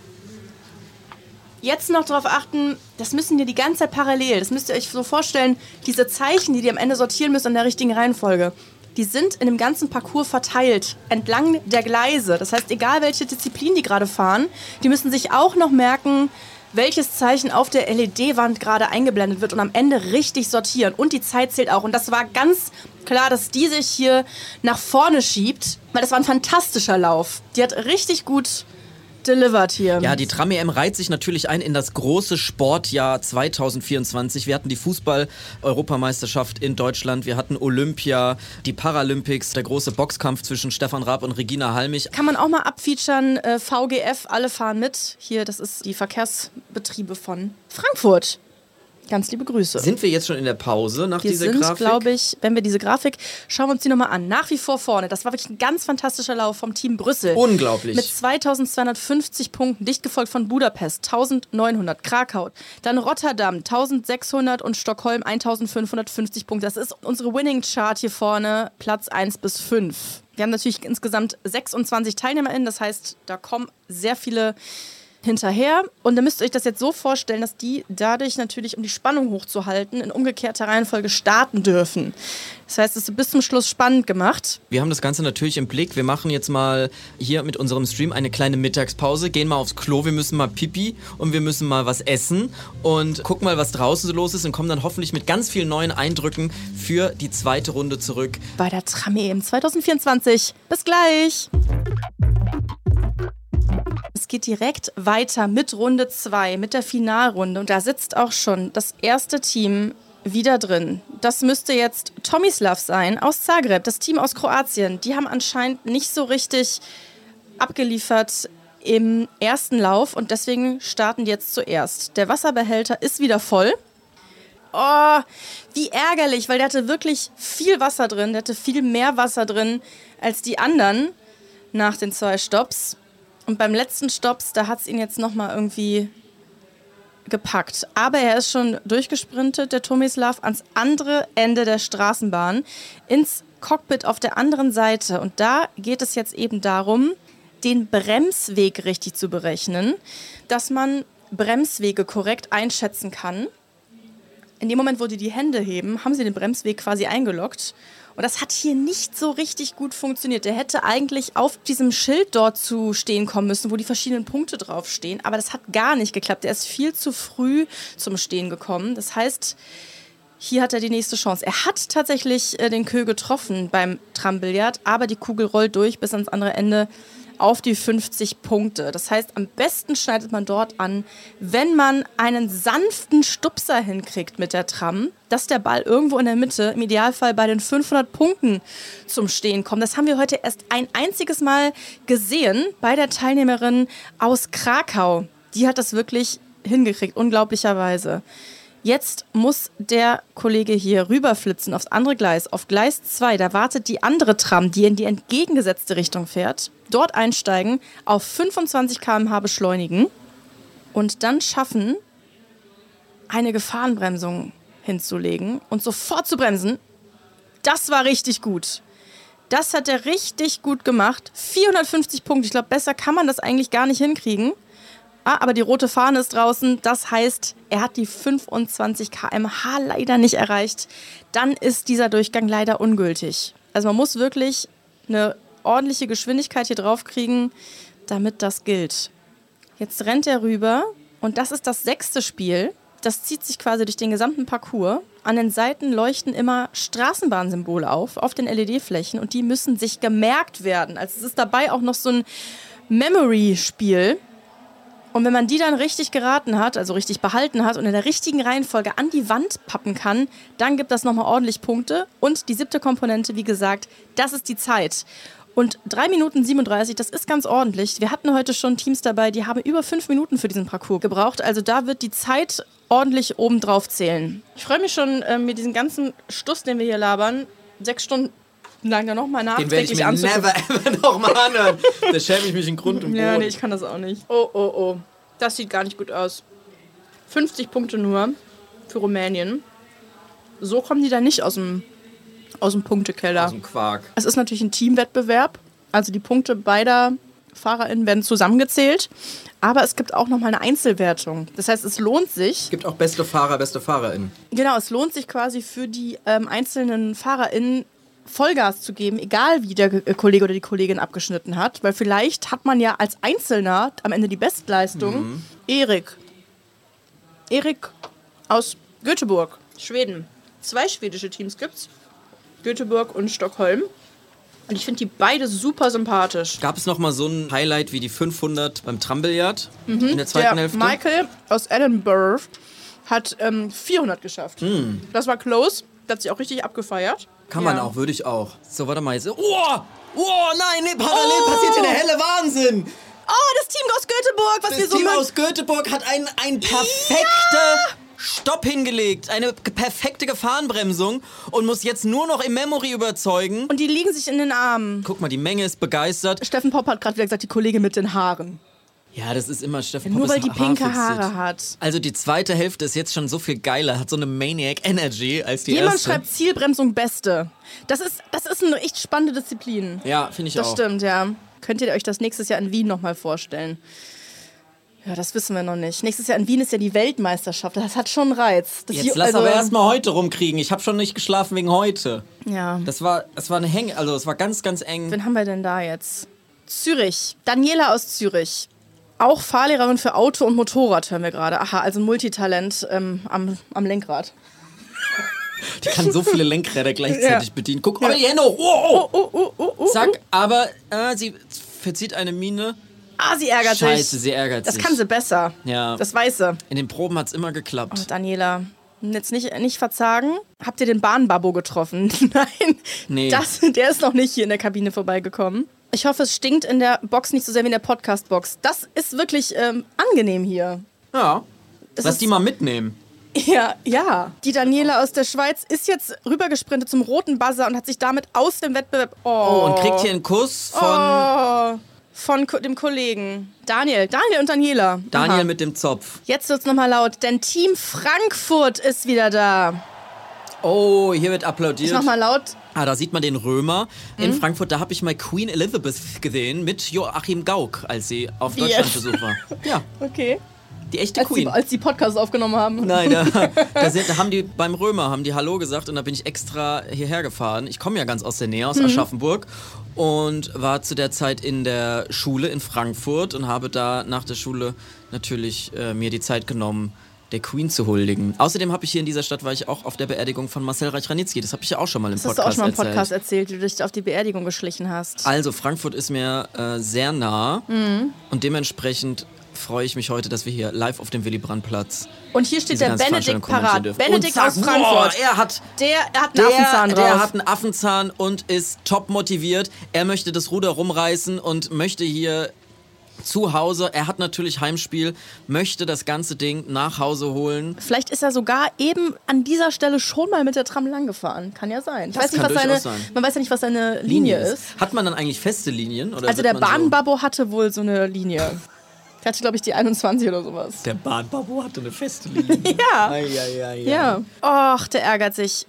Jetzt noch darauf achten, das müssen die ganze Zeit parallel. Das müsst ihr euch so vorstellen, diese Zeichen, die am Ende sortieren müssen in der richtigen Reihenfolge, die sind in dem ganzen Parcours verteilt, entlang der Gleise. Das heißt, egal welche Disziplin die gerade fahren, die müssen sich auch noch merken, welches Zeichen auf der LED-Wand gerade eingeblendet wird und am Ende richtig sortieren. Und die Zeit zählt auch. Und das war ganz klar, dass die sich hier nach vorne schiebt, weil das war ein fantastischer Lauf. Die hat richtig gut delivered hier. Ja, die Tram-EM reiht sich natürlich ein in das große Sportjahr 2024. Wir hatten die Fußball-Europameisterschaft in Deutschland, wir hatten Olympia, die Paralympics, der große Boxkampf zwischen Stefan Raab und Regina Halmich. Kann man auch mal abfeaturen, VGF, alle fahren mit. Hier, das ist die Verkehrsbetriebe von Frankfurt. Ganz liebe Grüße. Sind wir jetzt schon in der Pause nach dieser Grafik? Wir sind, glaube ich, wenn wir diese Grafik, schauen wir uns die nochmal an. Nach wie vor vorne. Das war wirklich ein ganz fantastischer Lauf vom Team Brüssel. Unglaublich. Mit 2250 Punkten, dicht gefolgt von Budapest, 1900, Krakau, dann Rotterdam, 1600 und Stockholm, 1550 Punkte. Das ist unsere Winning Chart hier vorne, Platz 1 bis 5. Wir haben natürlich insgesamt 26 TeilnehmerInnen, das heißt, da kommen sehr viele hinterher. Und dann müsst ihr euch das jetzt so vorstellen, dass die dadurch natürlich, um die Spannung hochzuhalten, in umgekehrter Reihenfolge starten dürfen. Das heißt, es ist bis zum Schluss spannend gemacht. Wir haben das Ganze natürlich im Blick. Wir machen jetzt mal hier mit unserem Stream eine kleine Mittagspause, gehen mal aufs Klo, wir müssen mal pipi und wir müssen mal was essen und gucken mal, was draußen so los ist und kommen dann hoffentlich mit ganz vielen neuen Eindrücken für die zweite Runde zurück. Bei der Tram-EM 2024. Bis gleich! Es geht direkt weiter mit Runde 2, mit der Finalrunde. Und da sitzt auch schon das erste Team wieder drin. Das müsste jetzt Tomislav sein aus Zagreb, das Team aus Kroatien. Die haben anscheinend nicht so richtig abgeliefert im ersten Lauf und deswegen starten die jetzt zuerst. Der Wasserbehälter ist wieder voll. Oh, wie ärgerlich, weil der hatte wirklich viel Wasser drin. Der hatte viel mehr Wasser drin als die anderen nach den 2 Stopps. Und beim letzten Stopps, da hat es ihn jetzt nochmal irgendwie gepackt. Aber er ist schon durchgesprintet, der Tomislav, ans andere Ende der Straßenbahn, ins Cockpit auf der anderen Seite. Und da geht es jetzt eben darum, den Bremsweg richtig zu berechnen, dass man Bremswege korrekt einschätzen kann. In dem Moment, wo die die Hände heben, haben sie den Bremsweg quasi eingeloggt. Und das hat hier nicht so richtig gut funktioniert. Der hätte eigentlich auf diesem Schild dort zu stehen kommen müssen, wo die verschiedenen Punkte draufstehen. Aber das hat gar nicht geklappt. Er ist viel zu früh zum Stehen gekommen. Das heißt, hier hat er die nächste Chance. Er hat tatsächlich den Kö getroffen beim Trambillard, aber die Kugel rollt durch bis ans andere Ende auf die 50 Punkte. Das heißt, am besten schneidet man dort an, wenn man einen sanften Stupser hinkriegt mit der Tram, dass der Ball irgendwo in der Mitte, im Idealfall bei den 500 Punkten zum Stehen kommt. Das haben wir heute erst ein einziges Mal gesehen bei der Teilnehmerin aus Krakau. Die hat das wirklich hingekriegt, unglaublicherweise. Jetzt muss der Kollege hier rüberflitzen aufs andere Gleis, auf Gleis 2. Da wartet die andere Tram, die in die entgegengesetzte Richtung fährt. Dort einsteigen, auf 25 km/h beschleunigen und dann schaffen, eine Gefahrenbremsung hinzulegen und sofort zu bremsen. Das war richtig gut. Das hat er richtig gut gemacht. 450 Punkte. Ich glaube, besser kann man das eigentlich gar nicht hinkriegen. Aber die rote Fahne ist draußen. Das heißt, er hat die 25 km/h leider nicht erreicht. Dann ist dieser Durchgang leider ungültig. Also man muss wirklich eine ordentliche Geschwindigkeit hier drauf kriegen, damit das gilt. Jetzt rennt er rüber und das ist das 6. Spiel. Das zieht sich quasi durch den gesamten Parcours. An den Seiten leuchten immer Straßenbahnsymbole auf den LED-Flächen und die müssen sich gemerkt werden. Also es ist dabei auch noch so ein Memory-Spiel. Und wenn man die dann richtig geraten hat, also richtig behalten hat und in der richtigen Reihenfolge an die Wand pappen kann, dann gibt das nochmal ordentlich Punkte. Und die 7. Komponente, wie gesagt, das ist die Zeit. Und 3 Minuten 37, das ist ganz ordentlich. Wir hatten heute schon Teams dabei, die haben über 5 Minuten für diesen Parcours gebraucht. Also da wird die Zeit ordentlich oben drauf zählen. Ich freue mich schon, mit diesem ganzen Stuss, den wir hier labern, 6 Stunden lang da nochmal nachträglich anzugucken. Den werde ich mir never ever nochmal anhören. Da schäme ich mich in Grund und Boden. Ja, nee, ich kann das auch nicht. Oh. Das sieht gar nicht gut aus. 50 Punkte nur für Rumänien. So kommen die da nicht aus dem Punktekeller. Aus dem Quark. Es ist natürlich ein Teamwettbewerb. Also die Punkte beider FahrerInnen werden zusammengezählt. Aber es gibt auch nochmal eine Einzelwertung. Das heißt, es lohnt sich. Es gibt auch beste Fahrer, beste FahrerInnen. Genau, es lohnt sich quasi für die einzelnen FahrerInnen Vollgas zu geben, egal wie der Kollege oder die Kollegin abgeschnitten hat. Weil vielleicht hat man ja als Einzelner am Ende die Bestleistung. Erik aus Göteborg, Schweden. 2 schwedische Teams gibt's. Göteborg und Stockholm. Und ich finde die beide super sympathisch. Gab es noch mal so ein Highlight wie die 500 beim Trambillard in der zweiten Hälfte? Michael aus Edinburgh hat 400 geschafft. Das war close. Das hat sich auch richtig abgefeiert. Kann man auch, würde ich auch. So, warte mal. Jetzt. Nein, parallel passiert hier der helle Wahnsinn. Das Team aus Göteborg, was wir so Das Team aus Göteborg hat ein perfekte Stopp hingelegt, eine perfekte Gefahrenbremsung und muss jetzt nur noch im Memory überzeugen. Und die liegen sich in den Armen. Guck mal, die Menge ist begeistert. Steffen Popp hat gerade wieder gesagt, die Kollegin mit den Haaren. Ja, das ist immer Steffen Popp. Nur weil die pinke Haare hat. Also die zweite Hälfte ist jetzt schon so viel geiler, hat so eine Maniac Energy als die Jemand erste. schreibt Zielbremsung Beste. Das ist eine echt spannende Disziplin. Ja, finde ich Das auch. stimmt, ja. Könnt ihr euch das nächstes Jahr in Wien nochmal vorstellen? Ja, das wissen wir noch nicht. Nächstes Jahr in Wien ist ja die Weltmeisterschaft. Das hat schon einen Reiz. Jetzt lass aber erstmal heute rumkriegen. Ich habe schon nicht geschlafen wegen heute. Ja. Das war eine also es war ganz, ganz eng. Wen haben wir denn da jetzt? Zürich. Daniela aus Zürich. Auch Fahrlehrerin für Auto und Motorrad, hören wir gerade. Aha, also ein Multitalent am Lenkrad. Die kann so viele Lenkräder gleichzeitig bedienen. Guck, die Hände hoch. Zack, aber sie verzieht eine Miene. Sie ärgert sich. Scheiße, sie ärgert sich. Das kann sie besser. Ja. Das weiß sie. In den Proben hat's immer geklappt. Oh, Daniela, jetzt nicht verzagen. Habt ihr den Bahnbabbo getroffen? Nein, Nee. Der ist noch nicht hier in der Kabine vorbeigekommen. Ich hoffe, es stinkt in der Box nicht so sehr wie in der Podcast-Box. Das ist wirklich angenehm hier. Ja. Das Lass ist- die mal mitnehmen. Ja. Die Daniela aus der Schweiz ist jetzt rübergesprintet zum roten Buzzer und hat sich damit aus dem Wettbewerb... Oh, und kriegt hier einen Kuss von Von dem Kollegen. Daniel und Daniela. Daniel Aha. mit dem Zopf. Jetzt wird's nochmal laut, denn Team Frankfurt ist wieder da. Oh, hier wird applaudiert. Ich mach mal laut. Da sieht man den Römer in Frankfurt. Da habe ich mal Queen Elizabeth gesehen mit Joachim Gauck, als sie auf Wie Deutschlandbesuch war. Ja, Okay. die echte Queen. Als die Podcasts aufgenommen haben. Nein, da haben die beim Römer haben die Hallo gesagt und da bin ich extra hierher gefahren. Ich komme ja ganz aus der Nähe, aus Aschaffenburg und war zu der Zeit in der Schule in Frankfurt und habe da nach der Schule natürlich mir die Zeit genommen, der Queen zu huldigen. Außerdem habe ich hier in dieser Stadt, war ich auch auf der Beerdigung von Marcel Reich-Ranitzky. Das habe ich ja auch schon mal im Das hast Podcast du auch schon mal im erzählt. Podcast erzählt, wie du dich auf die Beerdigung geschlichen hast. Also Frankfurt ist mir sehr nah und dementsprechend freue ich mich heute, dass wir hier live auf dem Willy-Brandt-Platz Und hier steht diese der ganze Benedikt Veranstaltung kommentieren parat. dürfen. Benedikt Und zack, aus Frankfurt. Boah, er hat Der hat einen Affenzahn drauf. Der hat einen Affenzahn und ist top motiviert. Er möchte das Ruder rumreißen und möchte hier zu Hause, er hat natürlich Heimspiel, möchte das ganze Ding nach Hause holen. Vielleicht ist er sogar eben an dieser Stelle schon mal mit der Tram lang gefahren. Kann ja sein. Das kann durchaus sein. Man weiß ja nicht, was seine Linie ist. Hat man dann eigentlich feste Linien? Oder Also wird der man so- Bahnbabbo hatte wohl so eine Linie. Der hatte, glaube ich, die 21 oder sowas. Der Bahnbabbo hatte eine feste Linie. Ja. Ja. Ja. Och, der ärgert sich.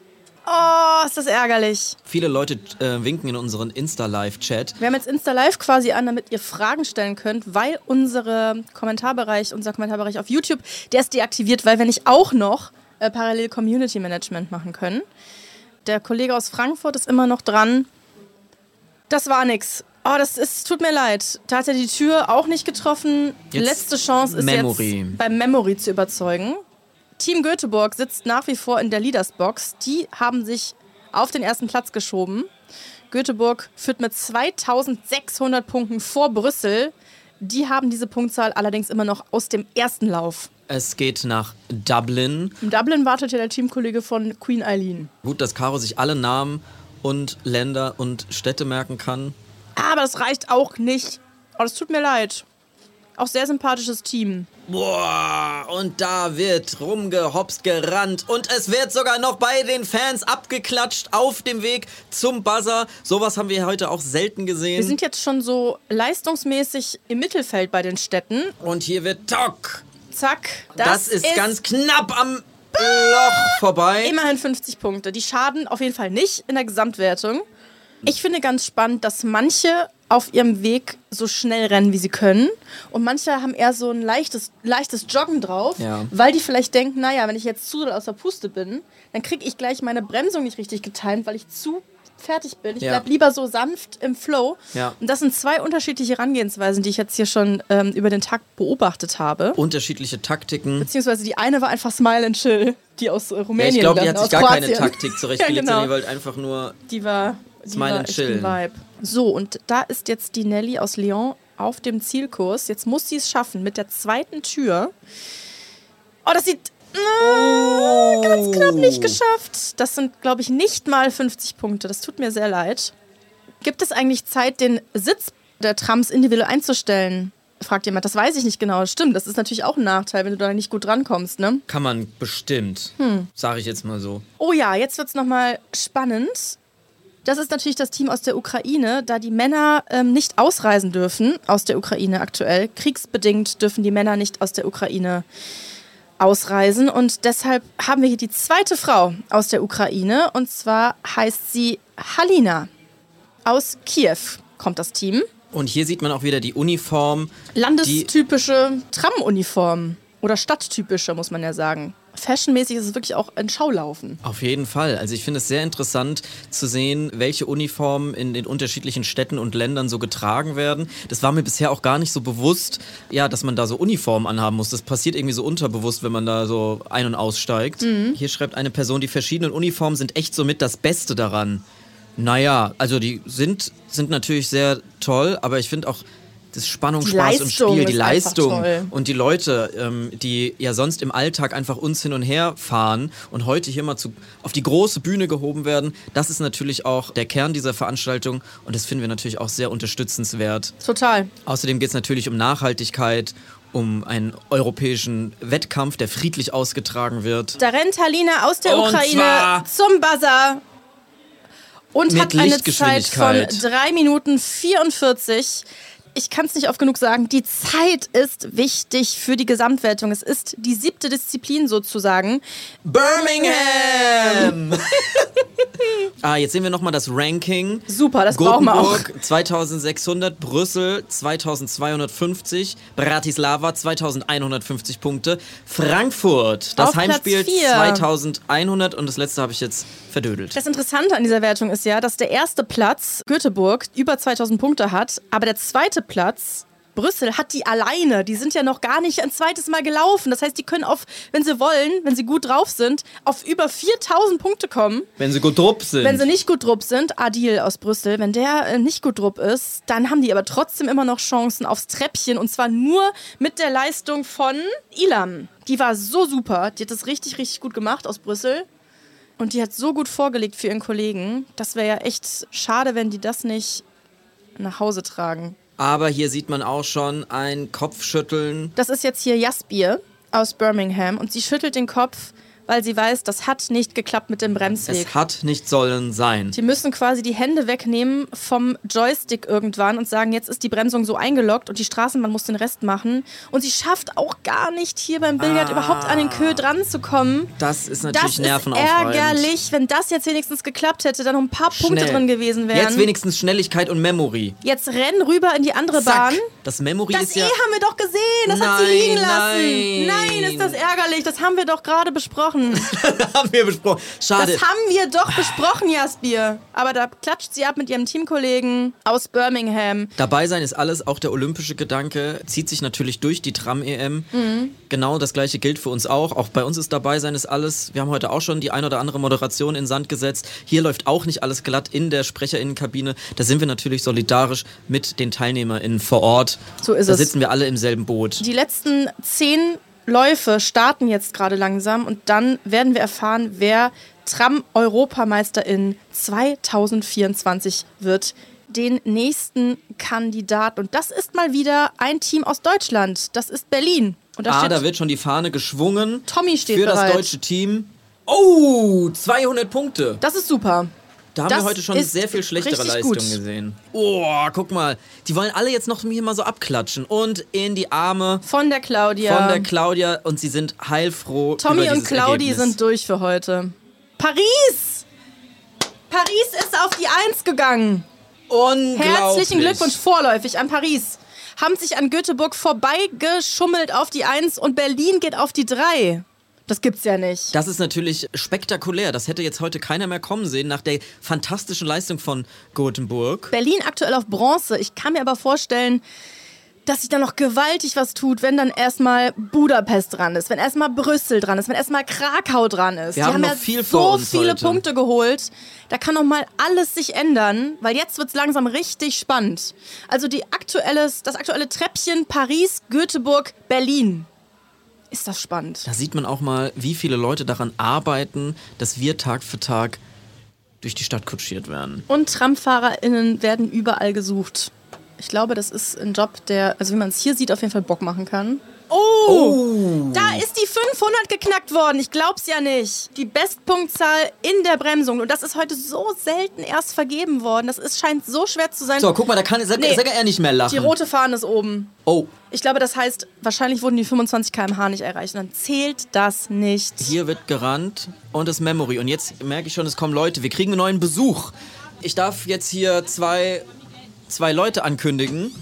Oh, ist das ärgerlich. Viele Leute winken in unseren Insta-Live-Chat. Wir haben jetzt Insta-Live quasi an, damit ihr Fragen stellen könnt, weil unser Kommentarbereich auf YouTube, der ist deaktiviert, weil wir nicht auch noch parallel Community Management machen können. Der Kollege aus Frankfurt ist immer noch dran. Das war nix. Oh, tut mir leid. Da hat er die Tür auch nicht getroffen. Jetzt Letzte Chance ist Memory. jetzt beim Memory zu überzeugen. Team Göteborg sitzt nach wie vor in der Leadersbox. Die haben sich auf den ersten Platz geschoben. Göteborg führt mit 2600 Punkten vor Brüssel. Die haben diese Punktzahl allerdings immer noch aus dem ersten Lauf. Es geht nach Dublin. In Dublin wartet ja der Teamkollege von Queen Eileen. Gut, dass Caro sich alle Namen und Länder und Städte merken kann. Aber das reicht auch nicht. Oh, das tut mir leid. Auch sehr sympathisches Team. Boah, und da wird rumgehopst, gerannt und es wird sogar noch bei den Fans abgeklatscht auf dem Weg zum Buzzer. Sowas haben wir heute auch selten gesehen. Wir sind jetzt schon so leistungsmäßig im Mittelfeld bei den Städten. Und hier wird Tock. Zack. Das ist ganz knapp am Loch vorbei. Immerhin 50 Punkte. Die schaden auf jeden Fall nicht in der Gesamtwertung. Ich finde ganz spannend, dass manche auf ihrem Weg so schnell rennen, wie sie können. Und manche haben eher so ein leichtes Joggen drauf, weil die vielleicht denken, naja, wenn ich jetzt zu doll aus der Puste bin, dann kriege ich gleich meine Bremsung nicht richtig getimt, weil ich zu fertig bin. Ich bleib lieber so sanft im Flow. Ja. Und das sind zwei unterschiedliche Herangehensweisen, die ich jetzt hier schon über den Tag beobachtet habe. Unterschiedliche Taktiken. Beziehungsweise die eine war einfach Smile and Chill, die aus Rumänien. Ich glaube, die hat sich gar Kroatien. keine Taktik zurechtgelegt, Ja, genau. sondern die wollte einfach nur Die war Smile and echt Chill. ein Vibe. So, und da ist jetzt die Nelly aus Lyon auf dem Zielkurs. Jetzt muss sie es schaffen mit der zweiten Tür. Oh, das sieht ganz knapp nicht geschafft. Das sind, glaube ich, nicht mal 50 Punkte. Das tut mir sehr leid. Gibt es eigentlich Zeit, den Sitz der Trams individuell einzustellen? Fragt jemand. Das weiß ich nicht genau. Stimmt, das ist natürlich auch ein Nachteil, wenn du da nicht gut rankommst, ne? Kann man bestimmt, sage ich jetzt mal so. Oh ja, jetzt wird es nochmal spannend. Das ist natürlich das Team aus der Ukraine, da die Männer nicht ausreisen dürfen aus der Ukraine aktuell. Kriegsbedingt dürfen die Männer nicht aus der Ukraine ausreisen. Und deshalb haben wir hier die zweite Frau aus der Ukraine. Und zwar heißt sie Halina. Aus Kiew kommt das Team. Und hier sieht man auch wieder die Uniform. Landestypische Tram-Uniform. Oder stadttypische, muss man ja sagen. Fashionmäßig ist es wirklich auch ein Schaulaufen. Auf jeden Fall. Also ich finde es sehr interessant zu sehen, welche Uniformen in den unterschiedlichen Städten und Ländern so getragen werden. Das war mir bisher auch gar nicht so bewusst, ja, dass man da so Uniformen anhaben muss. Das passiert irgendwie so unterbewusst, wenn man da so ein- und aussteigt. Hier schreibt eine Person, die verschiedenen Uniformen sind echt somit das Beste daran. Naja, also die sind natürlich sehr toll, aber ich finde auch das Spannung, Spaß und Spiel, die Leistung und die Leute, die ja sonst im Alltag einfach uns hin und her fahren und heute hier mal auf die große Bühne gehoben werden, das ist natürlich auch der Kern dieser Veranstaltung und das finden wir natürlich auch sehr unterstützenswert. Total. Außerdem geht es natürlich um Nachhaltigkeit, um einen europäischen Wettkampf, der friedlich ausgetragen wird. Da rennt Halina aus der Und Ukraine zwar zum Buzzer und mit hat eine Zeit von Lichtgeschwindigkeit. 3 Minuten 44. Ich kann es nicht oft genug sagen, die Zeit ist wichtig für die Gesamtwertung. Es ist die 7. Disziplin sozusagen. Birmingham! Jetzt sehen wir nochmal das Ranking. Super, das brauchen wir auch. Gothenburg 2600, Brüssel 2250, Bratislava 2150 Punkte, Frankfurt, das Auf Platz Heimspiel 4. 2100 und das letzte habe ich jetzt verdödelt. Das Interessante an dieser Wertung ist ja, dass der erste Platz, Göteborg, über 2000 Punkte hat, aber der zweite Platz, Brüssel, hat die alleine. Die sind ja noch gar nicht ein zweites Mal gelaufen. Das heißt, die können wenn sie wollen, wenn sie gut drauf sind, auf über 4000 Punkte kommen. Wenn sie gut drupp sind. Wenn sie nicht gut drupp sind, Adil aus Brüssel, wenn der nicht gut drupp ist, dann haben die aber trotzdem immer noch Chancen aufs Treppchen und zwar nur mit der Leistung von Ilam. Die war so super, die hat das richtig, richtig gut gemacht aus Brüssel. Und die hat so gut vorgelegt für ihren Kollegen. Das wäre ja echt schade, wenn die das nicht nach Hause tragen. Aber hier sieht man auch schon ein Kopfschütteln. Das ist jetzt hier Jasbir aus Birmingham und sie schüttelt den Kopf, weil sie weiß, das hat nicht geklappt mit dem Bremsweg. Es hat nicht sollen sein. Die müssen quasi die Hände wegnehmen vom Joystick irgendwann und sagen, jetzt ist die Bremsung so eingeloggt und die Straßenbahn muss den Rest machen. Und sie schafft auch gar nicht, hier beim Billard überhaupt an den Queue dran zu kommen. Das ist natürlich Das ist nervenaufreibend. ärgerlich. Wenn das jetzt wenigstens geklappt hätte, dann noch ein paar Punkte drin gewesen wären. Jetzt wenigstens Schnelligkeit und Memory. Jetzt renn rüber in die andere Zack. Bahn. Das Memory Das ist ja... haben wir doch gesehen. Das hat sie Nein, liegen lassen. nein. Nein, ist das ärgerlich. Das haben wir doch gerade besprochen. haben wir besprochen. Schade. Das haben wir doch besprochen, Jasbir. Aber da klatscht sie ab mit ihrem Teamkollegen aus Birmingham. Dabei sein ist alles, auch der olympische Gedanke zieht sich natürlich durch die Tram-EM. Genau das gleiche gilt für uns auch. Auch bei uns ist dabei sein ist alles. Wir haben heute auch schon die ein oder andere Moderation in Sand gesetzt. Hier läuft auch nicht alles glatt in der SprecherInnenkabine. Da sind wir natürlich solidarisch mit den TeilnehmerInnen vor Ort. So ist da es. sitzen wir alle im selben Boot. Die letzten 10 Läufe starten jetzt gerade langsam und dann werden wir erfahren, wer Tram-Europameisterin 2024 wird. Den nächsten Kandidaten. Und das ist mal wieder ein Team aus Deutschland. Das ist Berlin. Und da steht Da wird schon die Fahne geschwungen. Tommy steht für bereit. das deutsche Team. Oh, 200 Punkte. Das ist super. Da haben Das wir heute schon ist sehr viel schlechtere richtig Leistungen gut. gesehen. Oh, guck mal. Die wollen alle jetzt noch hier mal so abklatschen. Und in die Arme Von der Claudia. von der Claudia. Und sie sind heilfroh Tommy über und dieses Claudi Ergebnis. sind durch für heute. Paris! Paris ist auf die 1 gegangen. Unglaublich. Herzlichen Glückwunsch vorläufig an Paris. Haben sich an Göteborg vorbeigeschummelt auf die 1 und Berlin geht auf die 3. Das gibt's ja nicht. Das ist natürlich spektakulär. Das hätte jetzt heute keiner mehr kommen sehen nach der fantastischen Leistung von Göteborg. Berlin aktuell auf Bronze. Ich kann mir aber vorstellen, dass sich da noch gewaltig was tut, wenn dann erstmal Budapest dran ist, wenn erstmal Brüssel dran ist, wenn erstmal Krakau dran ist. Wir Die haben noch ja viel so vor uns viele heute. Punkte geholt. Da kann noch mal alles sich ändern, weil jetzt wird's langsam richtig spannend. Also das aktuelle Treppchen Paris, Göteborg, Berlin. Ist das spannend. Da sieht man auch mal, wie viele Leute daran arbeiten, dass wir Tag für Tag durch die Stadt kutschiert werden. Und TramfahrerInnen werden überall gesucht. Ich glaube, das ist ein Job, der, also wie man es hier sieht, auf jeden Fall Bock machen kann. Oh! Da ist die 500 geknackt worden. Ich glaub's ja nicht. Die Bestpunktzahl in der Bremsung. Und das ist heute so selten erst vergeben worden. Scheint so schwer zu sein. So, guck mal, da kann Nee. er nicht mehr lachen. Die rote Fahne ist oben. Oh, Ich glaube, das heißt, wahrscheinlich wurden die 25 km/h nicht erreicht. Und dann zählt das nicht. hier wird gerannt und das Memory. Und jetzt merke ich schon, es kommen Leute. Wir kriegen einen neuen Besuch. Ich darf jetzt hier zwei Leute ankündigen.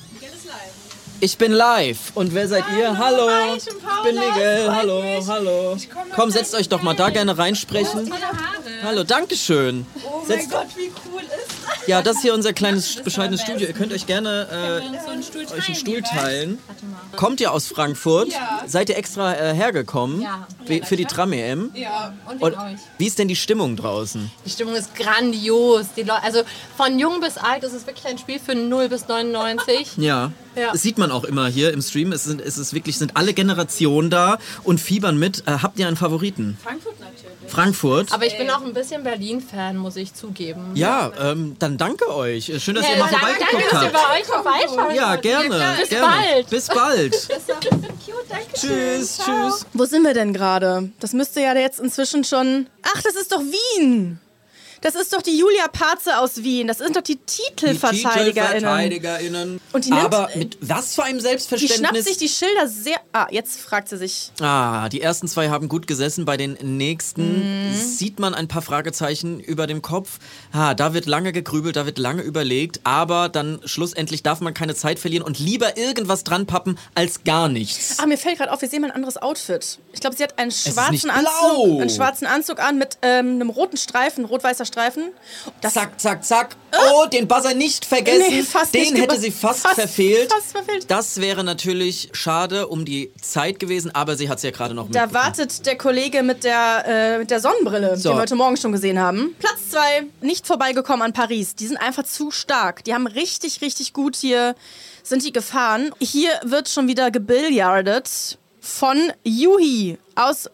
Ich bin live. Und wer seid ihr? Hallo. Hi, ich bin Paula. Ich bin Miguel. Freut Hallo, mich. hallo. Komm, setzt euch doch mal da gerne reinsprechen. Hallo, dankeschön. Oh mein Gott, wie cool ist das? Ja, das ist hier unser kleines, bescheidenes Studio. Ihr könnt euch gerne euch einen Stuhl teilen. Kommt ihr aus Frankfurt? Ja. Seid ihr extra hergekommen? Ja. Für die Tram-EM? Ja. Und Und in euch. wie ist denn die Stimmung draußen? Die Stimmung ist grandios. Also von jung bis alt ist es wirklich ein Spiel für 0 bis 99. Ja. Ja. Das sieht man auch immer hier im Stream. Es sind alle Generationen da und fiebern mit. Habt ihr einen Favoriten? Frankfurt natürlich. Frankfurt? Aber ich bin auch ein bisschen Berlin-Fan, muss ich zugeben. Ja, dann danke euch. Schön, dass ihr mal danke, vorbeigeguckt dass ihr habt. bei euch vorbeischaut. Ja, gerne. Bis gerne. bald. Bis bald. Das ist ein bisschen cute, danke schön. Tschüss, tschüss. Wo sind wir denn gerade? Das müsste ja jetzt inzwischen schon... Ach, das ist doch Wien! Das ist doch die Julia Parze aus Wien. Das sind doch die TitelverteidigerInnen. TitelverteidigerInnen. Und die nimmt- Aber mit was für einem Die Selbstverständnis? schnappt sich die Schilder sehr... Jetzt fragt sie sich. Die ersten zwei haben gut gesessen. Bei den nächsten sieht man ein paar Fragezeichen über dem Kopf. Da wird lange gegrübelt, da wird lange überlegt. Aber dann schlussendlich darf man keine Zeit verlieren und lieber irgendwas dran pappen als gar nichts. Mir fällt gerade auf, wir sehen mal ein anderes Outfit. Ich glaube, sie hat einen nicht schwarzen blau. Anzug, einen schwarzen Anzug an mit einem roten Streifen, rot-weißer Streifen. Das Zack, zack, zack. Oh, den Buzzer nicht vergessen. Nee, fast den nicht hätte sie fast verfehlt. Fast verfehlt. Das wäre natürlich schade um die Zeit gewesen, aber sie hat es ja gerade noch Da mitbekommen. wartet der Kollege mit der Sonnenbrille, So. den wir heute Morgen schon gesehen haben. Platz 2, nicht vorbeigekommen an Paris. Die sind einfach zu stark. Die haben richtig, richtig gut hier, sind die gefahren. Hier wird schon wieder gebilliardet von Juhi aus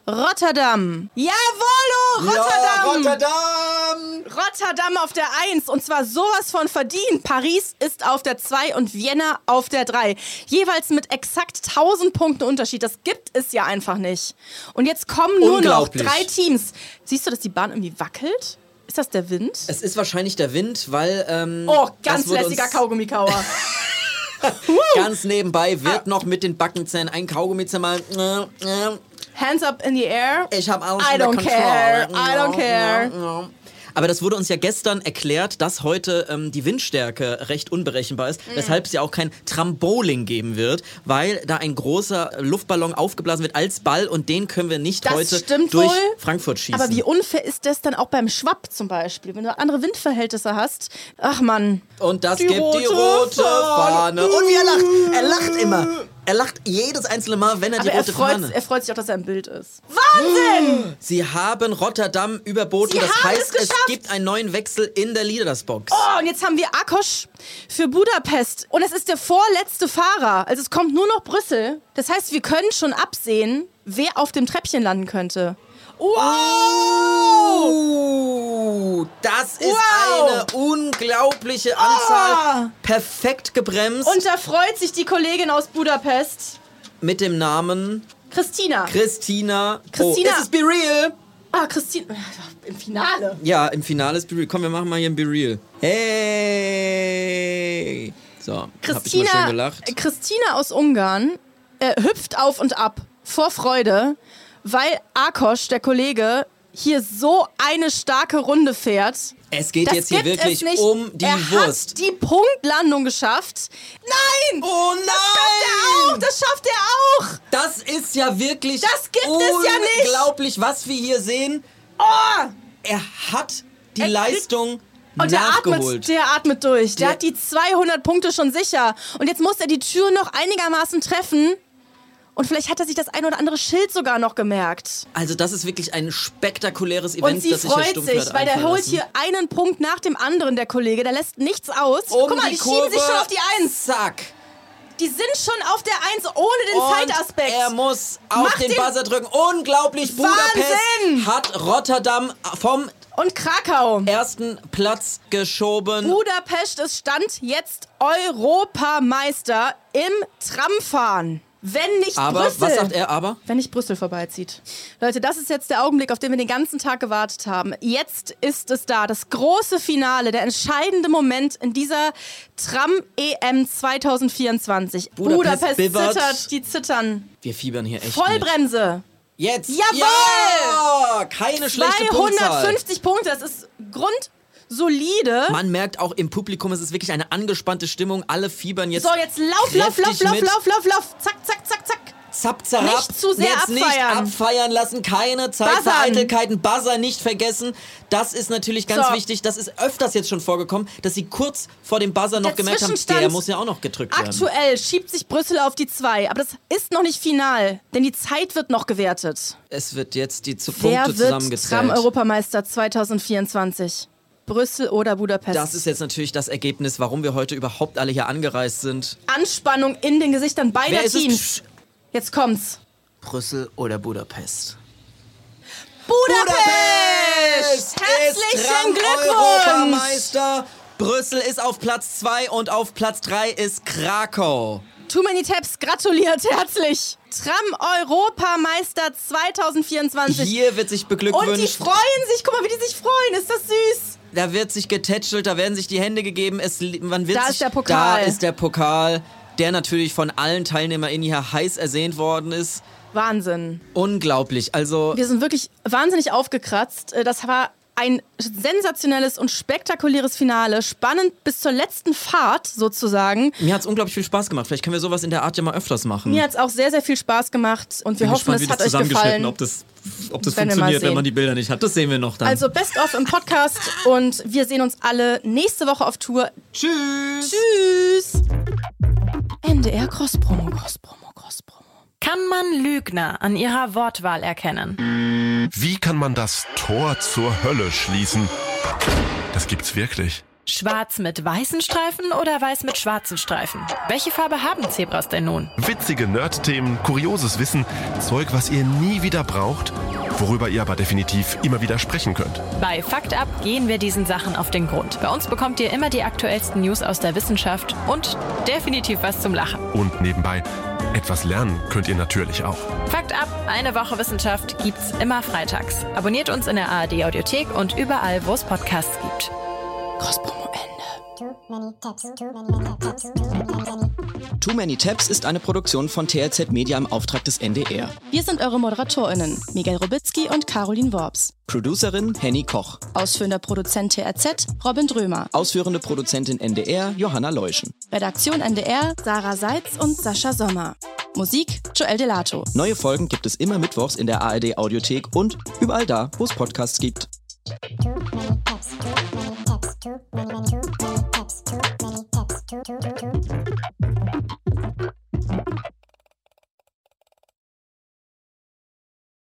Rotterdam. Jawollo, Rotterdam. Ja, Rotterdam. Rotterdam auf der 1 und zwar sowas von verdient. Paris ist auf der 2 und Vienna auf der 3. Jeweils mit exakt 1000 Punkten Unterschied. Das gibt es ja einfach nicht. Und jetzt kommen nur noch 3 Teams. Siehst du, dass die Bahn irgendwie wackelt? Ist das der Wind? Es ist wahrscheinlich der Wind, weil... ganz lässiger Kaugummikauer. Ganz nebenbei wird noch mit den Backenzähnen ein Kaugummi zermalt. Hands up in the air. Ich habe alles I unter don't Kontrolle. care. I don't care. Ja. Aber das wurde uns ja gestern erklärt, dass heute die Windstärke recht unberechenbar ist, weshalb es ja auch kein Tramboling geben wird, weil da ein großer Luftballon aufgeblasen wird als Ball und den können wir nicht heute durch Frankfurt schießen. Aber wie unfair ist das dann auch beim Schwapp zum Beispiel, wenn du andere Windverhältnisse hast? Ach Mann. Und das gibt die rote Fahne. Und wie er lacht. Er lacht immer. Er lacht jedes einzelne Mal, wenn er die rote Fahne... Er freut sich auch, dass er im Bild ist. Wahnsinn! Sie haben Rotterdam überboten. Das heißt, es gibt einen neuen Wechsel in der Leadersbox. Oh, und jetzt haben wir Ákos für Budapest. Und es ist der vorletzte Fahrer. Also es kommt nur noch Brüssel. Das heißt, wir können schon absehen, wer auf dem Treppchen landen könnte. Wow! Das ist eine unglaubliche Anzahl. Perfekt gebremst. Und da freut sich die Kollegin aus Budapest. Mit dem Namen... Christina. Oh, ist es Be Real? Ah, Christina. Im Finale. Ja, im Finale ist Be Real. Komm, wir machen mal hier ein Be Real. Hey! So, hab ich mal schön gelacht. Christina aus Ungarn hüpft auf und ab vor Freude, weil Ákos, der Kollege, hier so eine starke Runde fährt. Es geht jetzt hier wirklich um die Wurst. Er hat die Punktlandung geschafft. Nein! Oh nein! Das schafft er auch! Das ist ja wirklich das gibt es ja nicht! Unglaublich, was wir hier sehen. Oh! Er hat die Leistung und nachgeholt. Der atmet durch. Der hat die 200 Punkte schon sicher. Und jetzt muss er die Tür noch einigermaßen treffen. Und vielleicht hat er sich das ein oder andere Schild sogar noch gemerkt. Also das ist wirklich ein spektakuläres Event, und sie das sich Herr freut Stumpf sich, weil der holt hier einen Punkt nach dem anderen, der Kollege. Der lässt nichts aus. Guck mal, die schieben sich schon auf die 1. Zack. Die sind schon auf der 1 ohne den Zeitaspekt. Er muss auf den Buzzer drücken. Unglaublich. Wahnsinn. Budapest hat Rotterdam vom und Krakau ersten Platz geschoben. Budapest ist Stand jetzt Europameister im Tramfahren. Wenn nicht Brüssel. Was sagt er aber? Wenn nicht Brüssel vorbeizieht. Leute, das ist jetzt der Augenblick, auf den wir den ganzen Tag gewartet haben. Jetzt ist es da. Das große Finale, der entscheidende Moment in dieser Tram-EM 2024. Budapest zittert, die zittern. Wir fiebern hier echt Vollbremse. Jetzt. Jawohl! Ja! Keine schlechte Punktzahl. 250 Punkte, das ist grundsolide. Man merkt auch im Publikum, es ist wirklich eine angespannte Stimmung. Alle fiebern jetzt. So, jetzt lauf. Zack, zack, zack, zack. Zapp, zapp. Nicht zu sehr jetzt abfeiern. Nicht abfeiern lassen, keine Zeit für Eitelkeiten, Buzzer nicht vergessen. Das ist natürlich ganz wichtig. Das ist öfters jetzt schon vorgekommen, dass sie kurz vor dem Buzzer noch gemerkt haben, der muss ja auch noch gedrückt werden. Aktuell schiebt sich Brüssel auf die 2, aber das ist noch nicht final, denn die Zeit wird noch gewertet. Es wird jetzt die Punkte zusammengezählt. Wer wird Tram-Europameister 2024? Brüssel oder Budapest? Das ist jetzt natürlich das Ergebnis, warum wir heute überhaupt alle hier angereist sind. Anspannung in den Gesichtern beider Teams. Jetzt kommt's. Brüssel oder Budapest? Budapest! Herzlichen Glückwunsch! Europameister. Brüssel ist auf Platz 2 und auf Platz 3 ist Krakau. Too Many Taps gratuliert herzlich. Tram-Europameister 2024. Hier wird sich beglückwünscht. Und die freuen sich. Guck mal, wie die sich freuen. Ist das süß? Da wird sich getätschelt, da werden sich die Hände gegeben. Ist der Pokal. Da ist der Pokal, der natürlich von allen TeilnehmerInnen hier heiß ersehnt worden ist. Wahnsinn. Unglaublich. Also wir sind wirklich wahnsinnig aufgekratzt. Das war ein sensationelles und spektakuläres Finale. Spannend bis zur letzten Fahrt sozusagen. Mir hat es unglaublich viel Spaß gemacht. Vielleicht können wir sowas in der Art ja mal öfters machen. Mir hat es auch sehr, sehr viel Spaß gemacht. Und wir hoffen, es hat euch gefallen. Ob das funktioniert, wenn man die Bilder nicht hat. Das sehen wir noch dann. Also Best of im Podcast. Und wir sehen uns alle nächste Woche auf Tour. Tschüss. Tschüss. NDR Cross-Promo. Kann man Lügner an ihrer Wortwahl erkennen? Wie kann man das Tor zur Hölle schließen? Das gibt's wirklich. Schwarz mit weißen Streifen oder weiß mit schwarzen Streifen? Welche Farbe haben Zebras denn nun? Witzige Nerd-Themen, kurioses Wissen, Zeug, was ihr nie wieder braucht, worüber ihr aber definitiv immer wieder sprechen könnt. Bei Fakt Up gehen wir diesen Sachen auf den Grund. Bei uns bekommt ihr immer die aktuellsten News aus der Wissenschaft und definitiv was zum Lachen. Und nebenbei, etwas lernen könnt ihr natürlich auch. Fakt Up, eine Woche Wissenschaft gibt's immer freitags. Abonniert uns in der ARD Audiothek und überall, wo es Podcasts gibt. Großpromo Ende. Too Many Tabs ist eine Produktion von TRZ Media im Auftrag des NDR. Wir sind eure ModeratorInnen, Miguel Robitzky und Caroline Worps. Producerin Henny Koch. Ausführender Produzent TRZ, Robin Drömer. Ausführende Produzentin NDR, Johanna Leuschen. Redaktion NDR, Sarah Seitz und Sascha Sommer. Musik, Joel Delato. Neue Folgen gibt es immer mittwochs in der ARD Audiothek und überall da, wo es Podcasts gibt. Too many tabs.